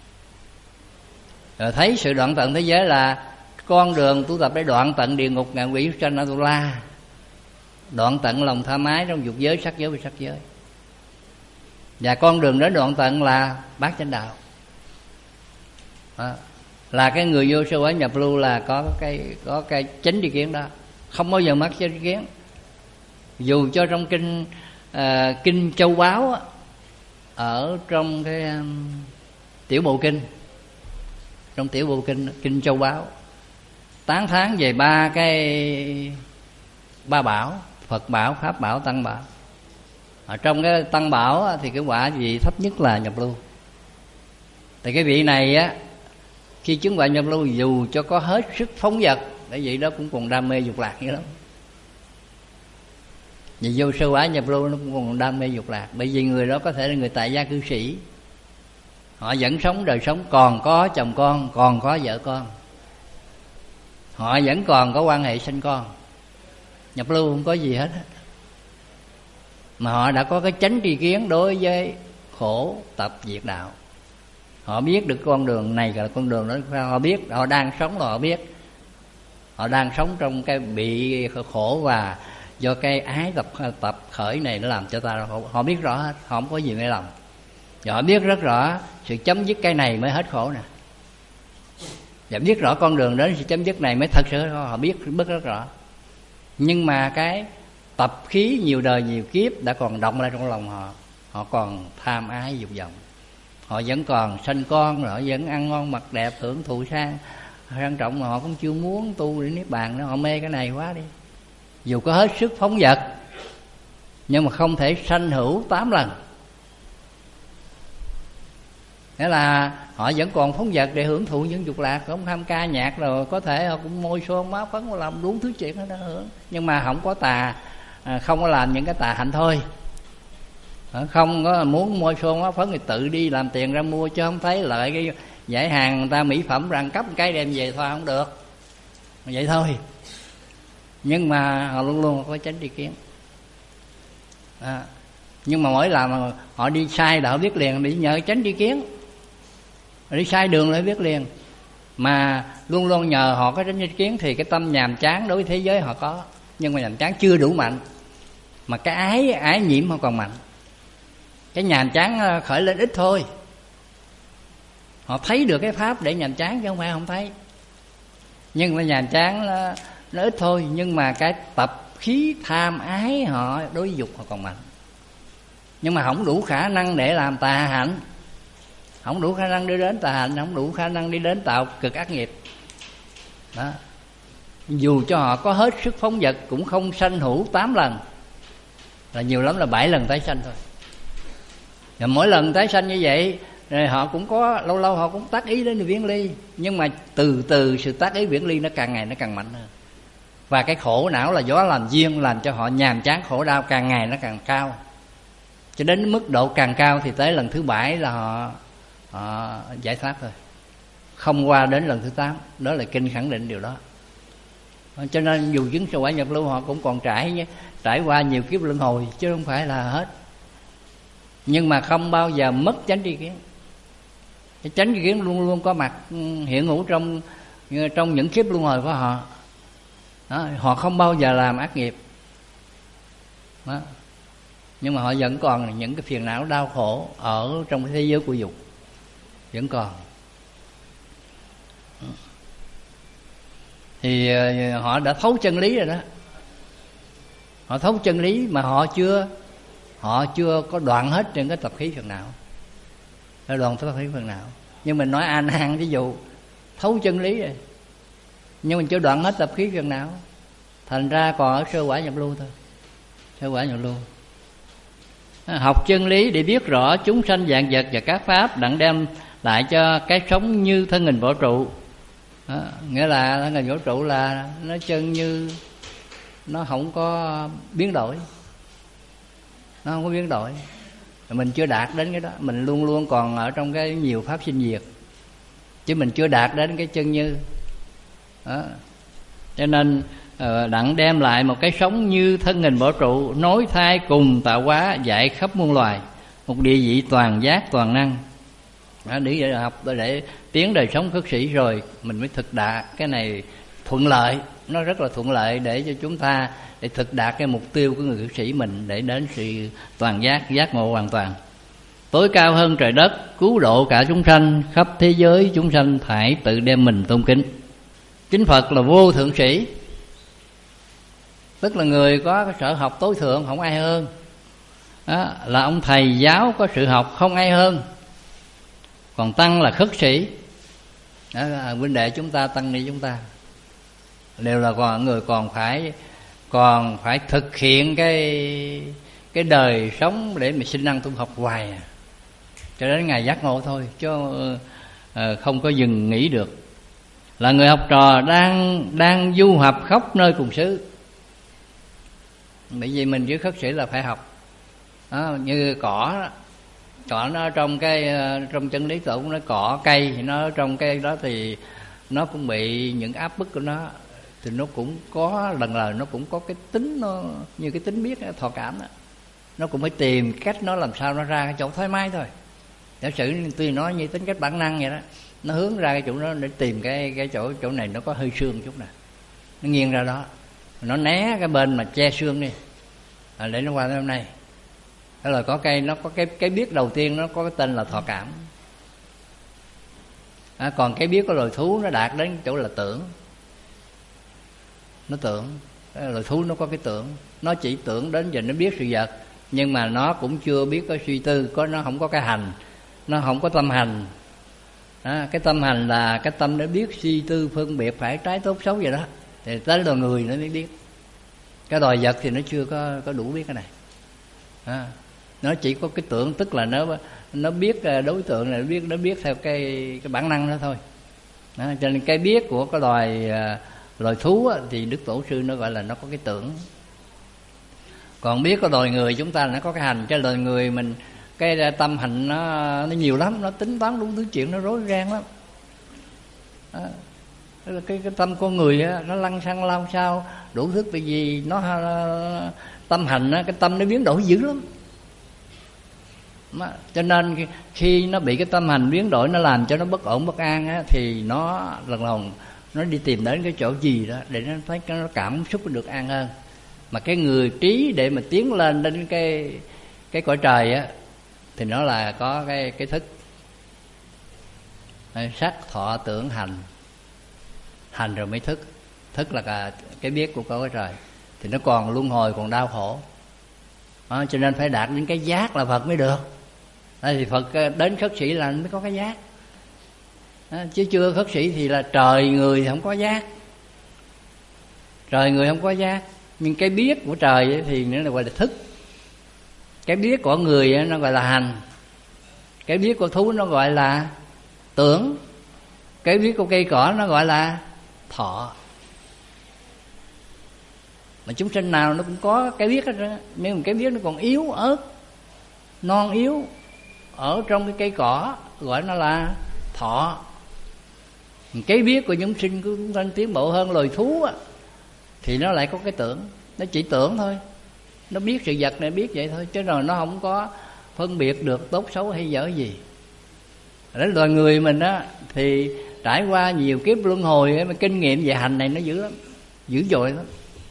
Rồi thấy sự đoạn tận thế giới là con đường tu tập để đoạn tận địa ngục, ngạ quỷ, sanh, Atula, đoạn tận lòng tha mái trong dục giới, sắc giới và sắc giới. Và con đường đến đoạn tận là bát chánh đạo. Đó. Là cái người vô sơ quả nhập lưu là có cái có cái chánh tri kiến đó, không bao giờ mất chánh tri kiến. Dù cho trong kinh uh, kinh Châu Báu, ở trong cái um, tiểu bộ kinh, trong tiểu bộ kinh kinh Châu Báu tán thán về ba cái ba bảo: Phật bảo, Pháp bảo, Tăng bảo. Ở trong cái Tăng bảo thì cái quả vị thấp nhất là nhập lưu. Thì cái vị này á, khi chứng quả nhập lưu dù cho có hết sức phóng dật, bởi vậy đó cũng còn đam mê dục lạc như lắm. Vì vô sơ quả nhập lưu nó cũng còn đam mê dục lạc. Bởi vì người đó có thể là người tại gia cư sĩ, họ vẫn sống đời sống, còn có chồng con, còn có vợ con, họ vẫn còn có quan hệ sinh con. Nhập lưu không có gì hết, mà họ đã có cái chánh tri kiến đối với khổ tập diệt đạo. Họ biết được con đường này là con đường đó, họ biết, họ đang sống là họ biết. Họ đang sống trong cái bị khổ, và do cái ái tập tập khởi này nó làm cho ta, họ, họ biết rõ hết, họ không có gì mê lòng. Và họ biết rất rõ sự chấm dứt cái này mới hết khổ nè. Và biết rõ con đường đến sự chấm dứt này mới thật sự họ biết rất, rất rõ. Nhưng mà cái tập khí nhiều đời nhiều kiếp đã còn động lại trong lòng họ. Họ còn tham ái dục vọng, họ vẫn còn sanh con, họ vẫn ăn ngon mặc đẹp, hưởng thụ sang sang trọng, mà họ cũng chưa muốn tu để niết bàn nữa. Họ mê cái này quá đi, dù có hết sức phóng dật nhưng mà không thể sanh hữu tám lần. Nghĩa là họ vẫn còn phóng dật để hưởng thụ những dục lạc, không tham ca nhạc, rồi có thể họ cũng môi son má phấn, làm đúng thứ chuyện đó hưởng. Nhưng mà không có tà, không có làm những cái tà hạnh thôi. Không có muốn môi son má phấn thì tự đi làm tiền ra mua, chứ không thấy lợi cái giải hàng người ta mỹ phẩm rằng cấp cái đem về thôi không được, vậy thôi. Nhưng mà họ luôn luôn có chánh tri kiến. À, nhưng mà mỗi lần họ đi sai là họ biết liền, bị nhờ chánh tri kiến. Đi sai đường là biết liền. Mà luôn luôn nhờ họ có chánh tri kiến thì cái tâm nhàm chán đối với thế giới họ có, nhưng mà nhàm chán chưa đủ mạnh, mà cái ái ái nhiễm họ còn mạnh. Cái nhàm chán khởi lên ít thôi. Họ thấy được cái pháp để nhàm chán chứ không phải không thấy. Nhưng mà nhàm chán nó, nó ít thôi. Nhưng mà cái tập khí tham ái họ đối với dục họ còn mạnh. Nhưng mà không đủ khả năng để làm tà hạnh, không đủ khả năng đi đến tà hạnh, không đủ khả năng đi đến tạo cực ác nghiệp đó. Dù cho họ có hết sức phóng dật cũng không sanh hữu tám lần, là nhiều lắm là bảy lần tái sanh thôi. Và mỗi lần tái sanh như vậy rồi họ cũng có lâu lâu họ cũng tác ý đến viễn ly. Nhưng mà từ từ sự tác ý viễn ly nó càng ngày nó càng mạnh hơn. Và cái khổ não là gió làm duyên, làm cho họ nhàm chán khổ đau càng ngày nó càng cao. Cho đến mức độ càng cao thì tới lần thứ bảy là họ, họ giải thoát thôi, không qua đến lần thứ tám. Đó là kinh khẳng định điều đó. Cho nên dù chứng sơ quả nhập lưu họ cũng còn trải trải qua nhiều kiếp luân hồi, chứ không phải là hết. Nhưng mà không bao giờ mất chánh tri kiến. Cái chánh tri kiến luôn luôn có mặt hiện hữu trong trong những kiếp luân hồi của họ đó. Họ không bao giờ làm ác nghiệp đó. Nhưng mà họ vẫn còn những cái phiền não đau khổ ở trong cái thế giới của dục, vẫn còn. Thì họ đã thấu chân lý rồi đó. Họ thấu chân lý mà họ chưa Họ chưa có đoạn hết trên cái tập khí phần nào. Đã đoạn tập khí phần nào. Nhưng mình nói A Nan ví dụ thấu chân lý rồi, nhưng mình chưa đoạn hết tập khí phần nào, thành ra còn ở sơ quả nhập lưu thôi. Sơ quả nhập lưu. Học chân lý để biết rõ chúng sanh vạn vật và các pháp, đặng đem lại cho cái sống như thân hình vũ trụ đó. Nghĩa là thân hình vũ trụ là nó chân như nó không có biến đổi, nó không có biến đổi. Mình chưa đạt đến cái đó, mình luôn luôn còn ở trong cái nhiều pháp sinh diệt, chứ mình chưa đạt đến cái chân như đó. Cho nên đặng đem lại một cái sống như thân hình vũ trụ, nối thai cùng tạo hóa, dạy khắp muôn loài, một địa vị toàn giác toàn năng. Đó, để học để tiến đời sống khất sĩ rồi mình mới thực đạt. Cái này thuận lợi, nó rất là thuận lợi để cho chúng ta để thực đạt cái mục tiêu của người khất sĩ mình, để đến sự toàn giác, giác ngộ hoàn toàn, tối cao hơn trời đất, cứu độ cả chúng sanh, khắp thế giới chúng sanh phải tự đem mình tôn kính. Chính Phật là vô thượng sĩ, tức là người có cái sở học tối thượng, không ai hơn. Đó, là ông thầy giáo có sự học, không ai hơn. Còn tăng là khất sĩ. Đó, huynh đệ chúng ta, tăng ni chúng ta đều là còn người còn phải còn phải thực hiện cái cái đời sống để mình sinh năng tu học hoài à, cho đến ngày giác ngộ thôi, chứ uh, không có dừng nghỉ được. Là người học trò đang đang du học khắp nơi cùng xứ. Bởi vì mình với khất sĩ là phải học. Đó, như cỏ đó, cỏ nó trong cái trong chân lý tổ cũng nói cỏ cây thì nó trong cái đó thì nó cũng bị những áp bức của nó, thì nó cũng có lần lời nó cũng có cái tính, nó như cái tính biết thọ cảm đó, nó cũng phải tìm cách nó làm sao nó ra cái chỗ thoải mái thôi. Giả sử tuy nói như tính cách bản năng vậy đó, nó hướng ra cái chỗ đó để tìm cái cái chỗ chỗ này nó có hơi xương chút nè, nó nghiêng ra đó, nó né cái bên mà che xương đi, à, để nó qua tới hôm nay. Thế là có cây nó có cái cái biết đầu tiên nó có cái tên là thọ cảm. À, còn cái biết của loài thú nó đạt đến chỗ là tưởng. Nó tưởng, loài thú nó có cái tưởng, nó chỉ tưởng đến giờ nó biết sự vật, nhưng mà nó cũng chưa biết có suy tư, có nó không có cái hành, nó không có tâm hành. À, cái tâm hành là cái tâm để biết suy tư phân biệt phải trái tốt xấu vậy đó, thì tới loài người nó mới biết. Cái loài vật thì nó chưa có có đủ biết cái này. À, nó chỉ có cái tưởng, tức là nó nó biết đối tượng này, nó biết nó biết theo cái cái bản năng đó thôi. Đó, cho nên cái biết của cái loài loài thú á, thì Đức Tổ sư nó gọi là nó có cái tưởng. Còn biết của loài người chúng ta là nó có cái hành. Cho loài người mình cái tâm hành nó nó nhiều lắm, nó tính toán đúng thứ chuyện, nó rối ren lắm. Đó. Cái, cái tâm con người á, nó lăn xăng lao sao đủ thứ, bởi vì nó tâm hành á, cái tâm nó biến đổi dữ lắm. Đó. Cho nên khi nó bị cái tâm hành biến đổi, nó làm cho nó bất ổn bất an á, thì nó lần lòng nó đi tìm đến cái chỗ gì đó để nó thấy nó cảm xúc được an hơn. Mà cái người trí để mà tiến lên đến cái cái cõi trời á, thì nó là có cái cái thức sắc thọ tưởng hành, hành rồi mới thức. Thức là cả cái biết của cõi trời, thì nó còn luân hồi, còn đau khổ. Đó, cho nên phải đạt đến cái giác là Phật mới được. Đó, thì Phật đến khất sĩ là mới có cái giác. Đó, chứ chưa khất sĩ thì là trời người thì không có giác. Trời người không có giác, nhưng cái biết của trời thì nó gọi là thức. Cái biết của người nó gọi là hành. Cái biết của thú nó gọi là tưởng. Cái biết của cây cỏ nó gọi là thọ. Mà chúng sinh nào nó cũng có cái biết hết đó. Nhưng mà cái biết nó còn yếu ớt, non yếu ở trong cái cây cỏ, gọi nó là thọ. Cái biết của những sinh của chúng ta tiến bộ hơn loài thú á, thì nó lại có cái tưởng. Nó chỉ tưởng thôi, nó biết sự vật này biết vậy thôi, chứ rồi nó không có phân biệt được tốt xấu hay dở gì. Đến loài người mình á, thì trải qua nhiều kiếp luân hồi ấy, mà kinh nghiệm về hành này nó dữ lắm, dữ dội lắm.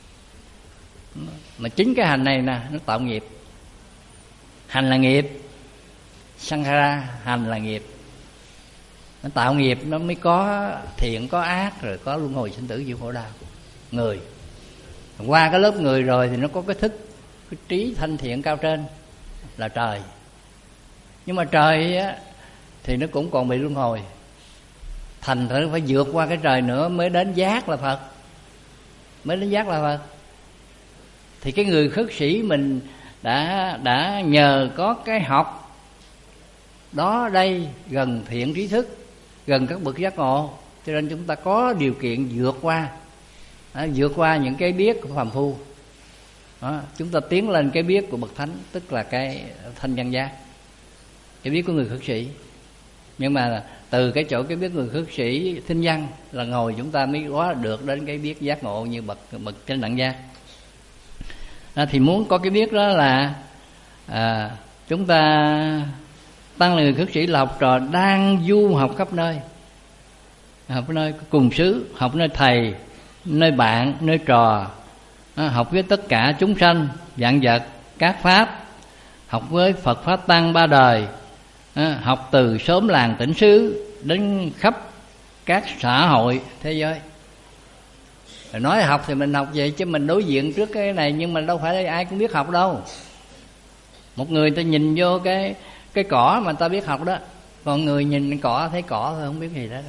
Mà chính cái hành này nè, nó tạo nghiệp. Hành là nghiệp, sankhara, hành là nghiệp. Nó tạo nghiệp nó mới có thiện có ác, rồi có luân hồi sinh tử chịu khổ đau. Người qua cái lớp người rồi thì nó có cái thức, cái trí thanh thiện cao trên là trời. Nhưng mà trời á, thì nó cũng còn bị luân hồi, thành thử phải vượt qua cái trời nữa mới đến giác là Phật. Mới đến giác là Phật. Thì cái người khất sĩ mình đã đã nhờ có cái học đó đây, gần thiện trí thức, gần các bậc giác ngộ, cho nên chúng ta có điều kiện vượt qua à, vượt qua những cái biết của phàm phu. Đó, chúng ta tiến lên cái biết của bậc thánh, tức là cái thanh văn giác, cái biết của người khất sĩ. Nhưng mà từ cái chỗ cái biết người khất sĩ thinh văn là ngồi chúng ta mới có được đến cái biết giác ngộ như bậc bậc chánh đẳng giác. À, thì muốn có cái biết đó là à, chúng ta tăng là người khất sĩ là học trò đang du học khắp nơi, học nơi cùng xứ, học nơi thầy, nơi bạn, nơi trò, à, học với tất cả chúng sanh, vạn vật, các pháp, học với Phật Pháp Tăng ba đời, à, học từ xóm làng tỉnh xứ đến khắp các xã hội thế giới. Rồi nói học thì mình học vậy, chứ mình đối diện trước cái này, nhưng mà đâu phải ai cũng biết học đâu. Một người ta nhìn vô cái cái cỏ mà ta biết học đó, còn người nhìn cỏ thấy cỏ thôi, không biết gì đó, đó.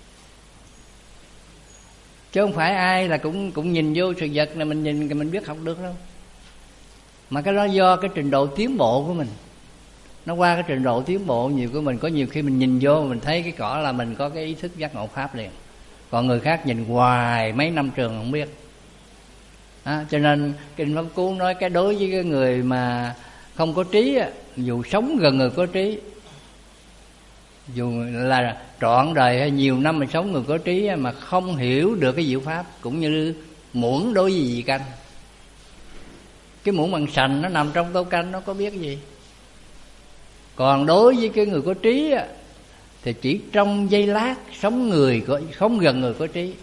Chứ không phải ai là cũng cũng nhìn vô sự vật này mình nhìn mình biết học được đâu. Mà cái đó do cái trình độ tiến bộ của mình. Nó qua cái trình độ tiến bộ nhiều của mình, có nhiều khi mình nhìn vô mình thấy cái cỏ là mình có cái ý thức giác ngộ pháp liền. Còn người khác nhìn hoài mấy năm trường không biết. À, cho nên Kinh Pháp Cú nói cái đối với cái người mà không có trí, dù sống gần người có trí, dù là trọn đời hay nhiều năm mình sống người có trí mà không hiểu được cái diệu pháp, cũng như muỗng đối với vị canh. Cái muỗng bằng sành nó nằm trong tô canh, nó có biết gì. Còn đối với cái người có trí thì chỉ trong giây lát sống người có, sống gần người có trí.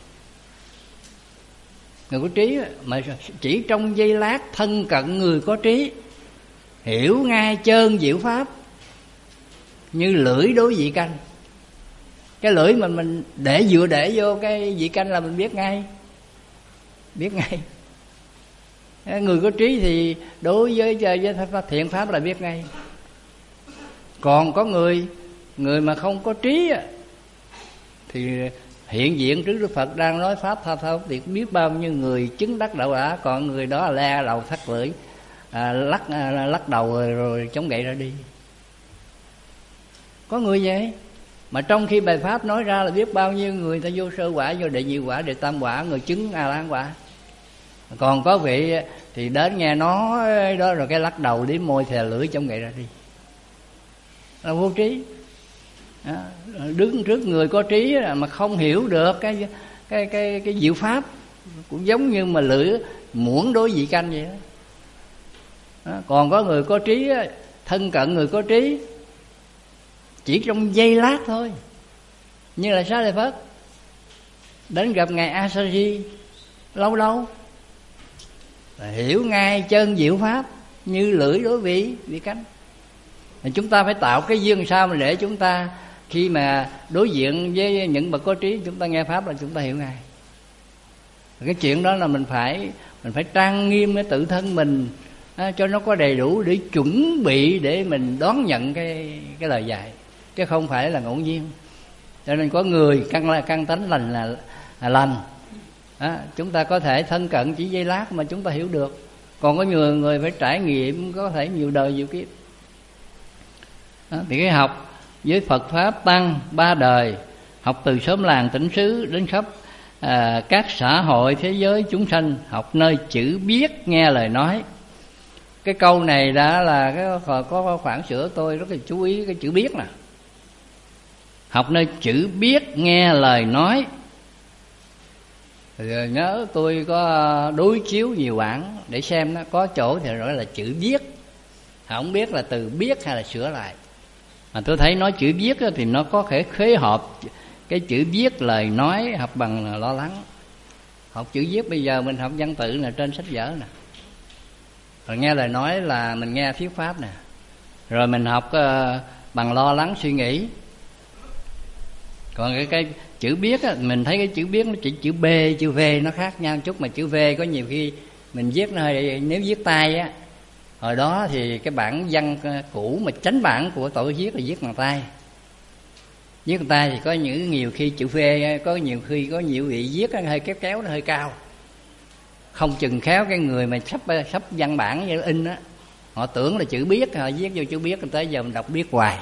Người có trí mà chỉ trong giây lát thân cận người có trí, hiểu ngay trơn diệu pháp, như lưỡi đối vị canh. Cái lưỡi mình mình để vừa để vô cái vị canh là mình biết ngay, biết ngay. Người có trí thì đối với, với thiện pháp là biết ngay. Còn có người người mà không có trí thì hiện diện trước Đức Phật đang nói pháp tha thao thì biết bao nhiêu người chứng đắc đạo quả, còn người đó là le đầu thắt lưỡi, à, lắc à, lắc đầu rồi, rồi chống gậy ra đi. Có người vậy. Mà trong khi bài pháp nói ra là biết bao nhiêu người ta vô sơ quả, vô đệ nhị quả, đệ tam quả, người chứng A La Hán quả. Còn có vị thì đến nghe nói đó rồi cái lắc đầu đến môi thè lưỡi chống gậy ra đi, là vô trí. Đó, đứng trước người có trí mà không hiểu được cái cái cái cái diệu pháp, cũng giống như mà lưỡi muỗng đối vị canh vậy đó. Đó, còn có người có trí, thân cận người có trí chỉ trong giây lát thôi, như là Xá Lợi Phất đến gặp ngài A Sa Di lâu lâu là hiểu ngay chân diệu pháp như lưỡi đối vị vị canh. Thì chúng ta phải tạo cái duyên sao mà để chúng ta khi mà đối diện với những bậc có trí, chúng ta nghe pháp là chúng ta hiểu ngay. Cái chuyện đó là mình phải mình phải trang nghiêm cái tự thân mình, à, cho nó có đầy đủ để chuẩn bị để mình đón nhận cái cái lời dạy, chứ không phải là ngẫu nhiên. Cho nên có người căn là căn tánh lành là, là lành, à, chúng ta có thể thân cận chỉ giây lát mà chúng ta hiểu được. Còn có nhiều người phải trải nghiệm có thể nhiều đời nhiều kiếp. Đó, thì cái học với Phật Pháp Tăng ba đời, học từ xóm làng tỉnh xứ đến khắp à, các xã hội thế giới chúng sanh, học nơi chữ biết nghe lời nói. Cái câu này đã là cái có khoảng sửa tôi rất là chú ý cái chữ biết nè. Học nơi chữ biết nghe lời nói. Thì nhớ tôi có đối chiếu nhiều bản để xem nó, có chỗ thì nói là chữ biết, không biết là từ biết hay là sửa lại. Mà tôi thấy nói chữ biết thì nó có thể khế hợp cái chữ viết lời nói học bằng là lo lắng. Học chữ viết bây giờ mình học văn tự là trên sách vở nè, rồi nghe lời nói là mình nghe thuyết pháp nè, rồi mình học uh, bằng lo lắng suy nghĩ. Còn cái, cái chữ biết á, mình thấy cái chữ biết nó chỉ chữ B, chữ V nó khác nhau chút. Mà chữ V có nhiều khi mình viết nó hơi, nếu viết tay á, hồi đó thì cái bản văn cũ mà chánh bản của tổ viết là viết bằng tay. Viết bằng tay thì có những nhiều khi chữ V, có nhiều khi có nhiều vị viết nó hơi kéo kéo, nó hơi cao. Không chừng khéo cái người mà sắp sắp văn bản như in á, họ tưởng là chữ biết, họ viết vô chữ biết, tới giờ mình đọc biết hoài.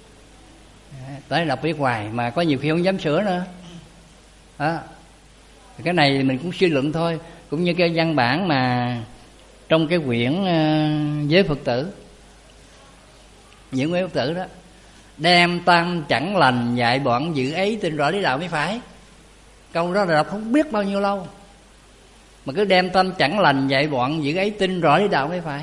Tới đọc biết hoài mà có nhiều khi không dám sửa nữa. Đó. Cái này mình cũng suy luận thôi. Cũng như cái văn bản mà trong cái quyển uh, Giới Phật Tử, những Giới Phật Tử đó, đem tâm chẳng lành dạy bọn giữ ấy tin rõ lý đạo mới phải. Câu đó là đọc không biết bao nhiêu lâu, mà cứ đem tâm chẳng lành dạy bọn giữ ấy tin rõ lý đạo mới phải.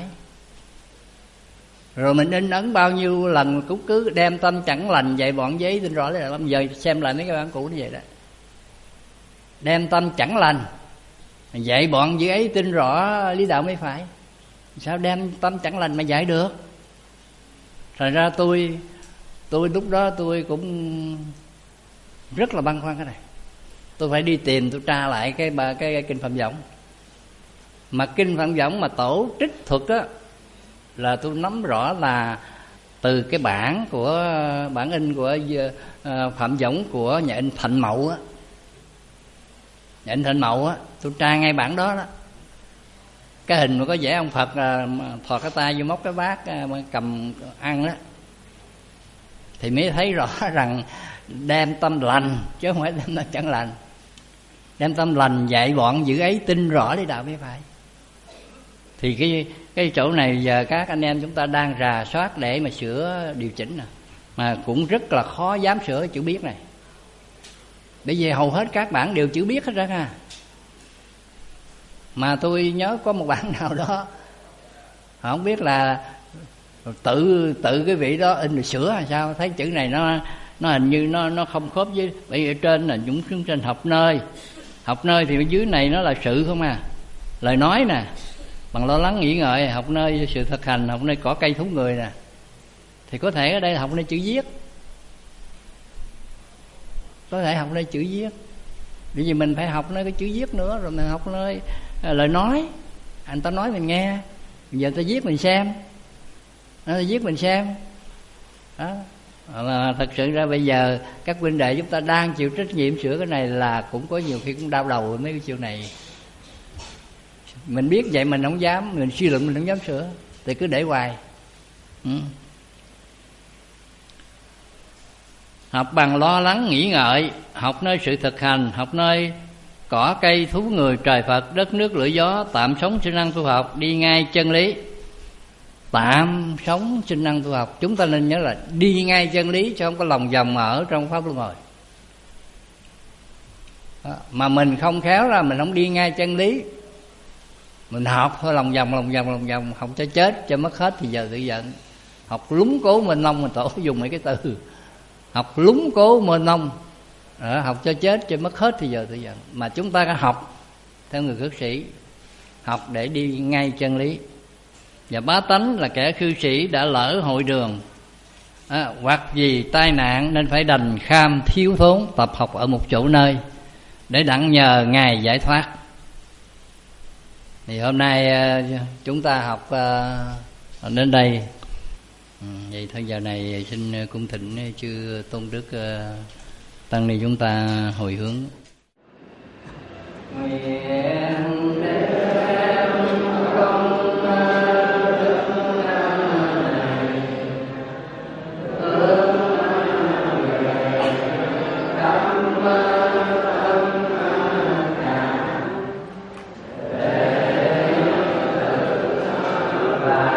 Rồi mình in ấn bao nhiêu lần cũng cứ đem tâm chẳng lành dạy bọn giấy tin rõ lý đạo. Bây giờ xem lại mấy cái bản cũ như vậy đó. Đem tâm chẳng lành dạy bọn giữ ấy tin rõ lý đạo mới phải. Sao đem tâm chẳng lành mà dạy được? Thật ra tôi Tôi lúc đó tôi cũng rất là băn khoăn cái này. Tôi phải đi tìm, tôi tra lại cái, cái, cái, cái kinh Phạm Võng. Mà kinh Phạm Võng mà tổ trích thuật đó là tôi nắm rõ là từ cái bản của bản in của uh, Phạm Võng của nhà in Thạnh Mậu á. Nhà in Thạnh Mậu á, tôi tra ngay bản đó đó. Cái hình mà có vẽ ông Phật uh, thò cái tay vô móc cái bát uh, cầm ăn đó, thì mới thấy rõ rằng đem tâm lành chứ không phải đem tâm chẳng lành. Đem tâm lành dạy bọn giữ ấy tin rõ lý đạo mới phải. Thì cái cái chỗ này giờ các anh em chúng ta đang rà soát để mà sửa điều chỉnh nè, mà cũng rất là khó dám sửa chữ biết này. Bởi vì hầu hết các bản đều chữ biết hết ra ha. Mà tôi nhớ có một bản nào đó không biết là tự tự cái vị đó in rồi sửa hay sao, thấy chữ này nó nó hình như nó nó không khớp với, bởi vì ở trên là chúng xuống trên học nơi, học nơi thì ở dưới này nó là sự không à, lời nói nè, bằng lo lắng nghĩ ngợi, học nơi sự thực hành, học nơi cỏ cây thú người nè, thì có thể ở đây là học nơi chữ viết, có thể học nơi chữ viết, bởi vì mình phải học nơi cái chữ viết nữa, rồi mình học nơi à, lời nói, anh ta nói mình nghe, giờ ta viết mình xem. Nó viết mình xem đó. Là thật sự ra bây giờ các huynh đệ chúng ta đang chịu trách nhiệm sửa cái này là cũng có nhiều khi cũng đau đầu với mấy cái chuyện này. Mình biết vậy mình không dám, mình suy luận mình không dám sửa, thì cứ để hoài. ừ. Học bằng lo lắng nghĩ ngợi, học nơi sự thực hành, học nơi cỏ cây thú người trời Phật, đất nước lửa gió, tạm sống sinh năng tu học, đi ngay chân lý. Tạm sống sinh năng tu học, chúng ta nên nhớ là đi ngay chân lý, chứ không có lòng vòng ở trong pháp luân hồi. Đó. Mà mình không khéo ra mình không đi ngay chân lý, mình học thôi lòng vòng lòng vòng lòng vòng, học cho chết cho mất hết thì giờ tự giận. Học lúng cố mênh mông, mình tổ dùng mấy cái từ học lúng cố mênh mông, học cho chết cho mất hết thì giờ tự giận. Mà chúng ta đã học theo người cư sĩ, học để đi ngay chân lý. Và bá tánh là kẻ khư sĩ đã lỡ hội đường, à, hoặc vì tai nạn nên phải đành kham thiếu thốn tập học ở một chỗ nơi để đặng nhờ Ngài giải thoát. Thì hôm nay chúng ta học uh, đến đây. ừ, Vậy thôi giờ này xin cung thỉnh chư tôn đức uh, tăng ni chúng ta hồi hướng. Bye.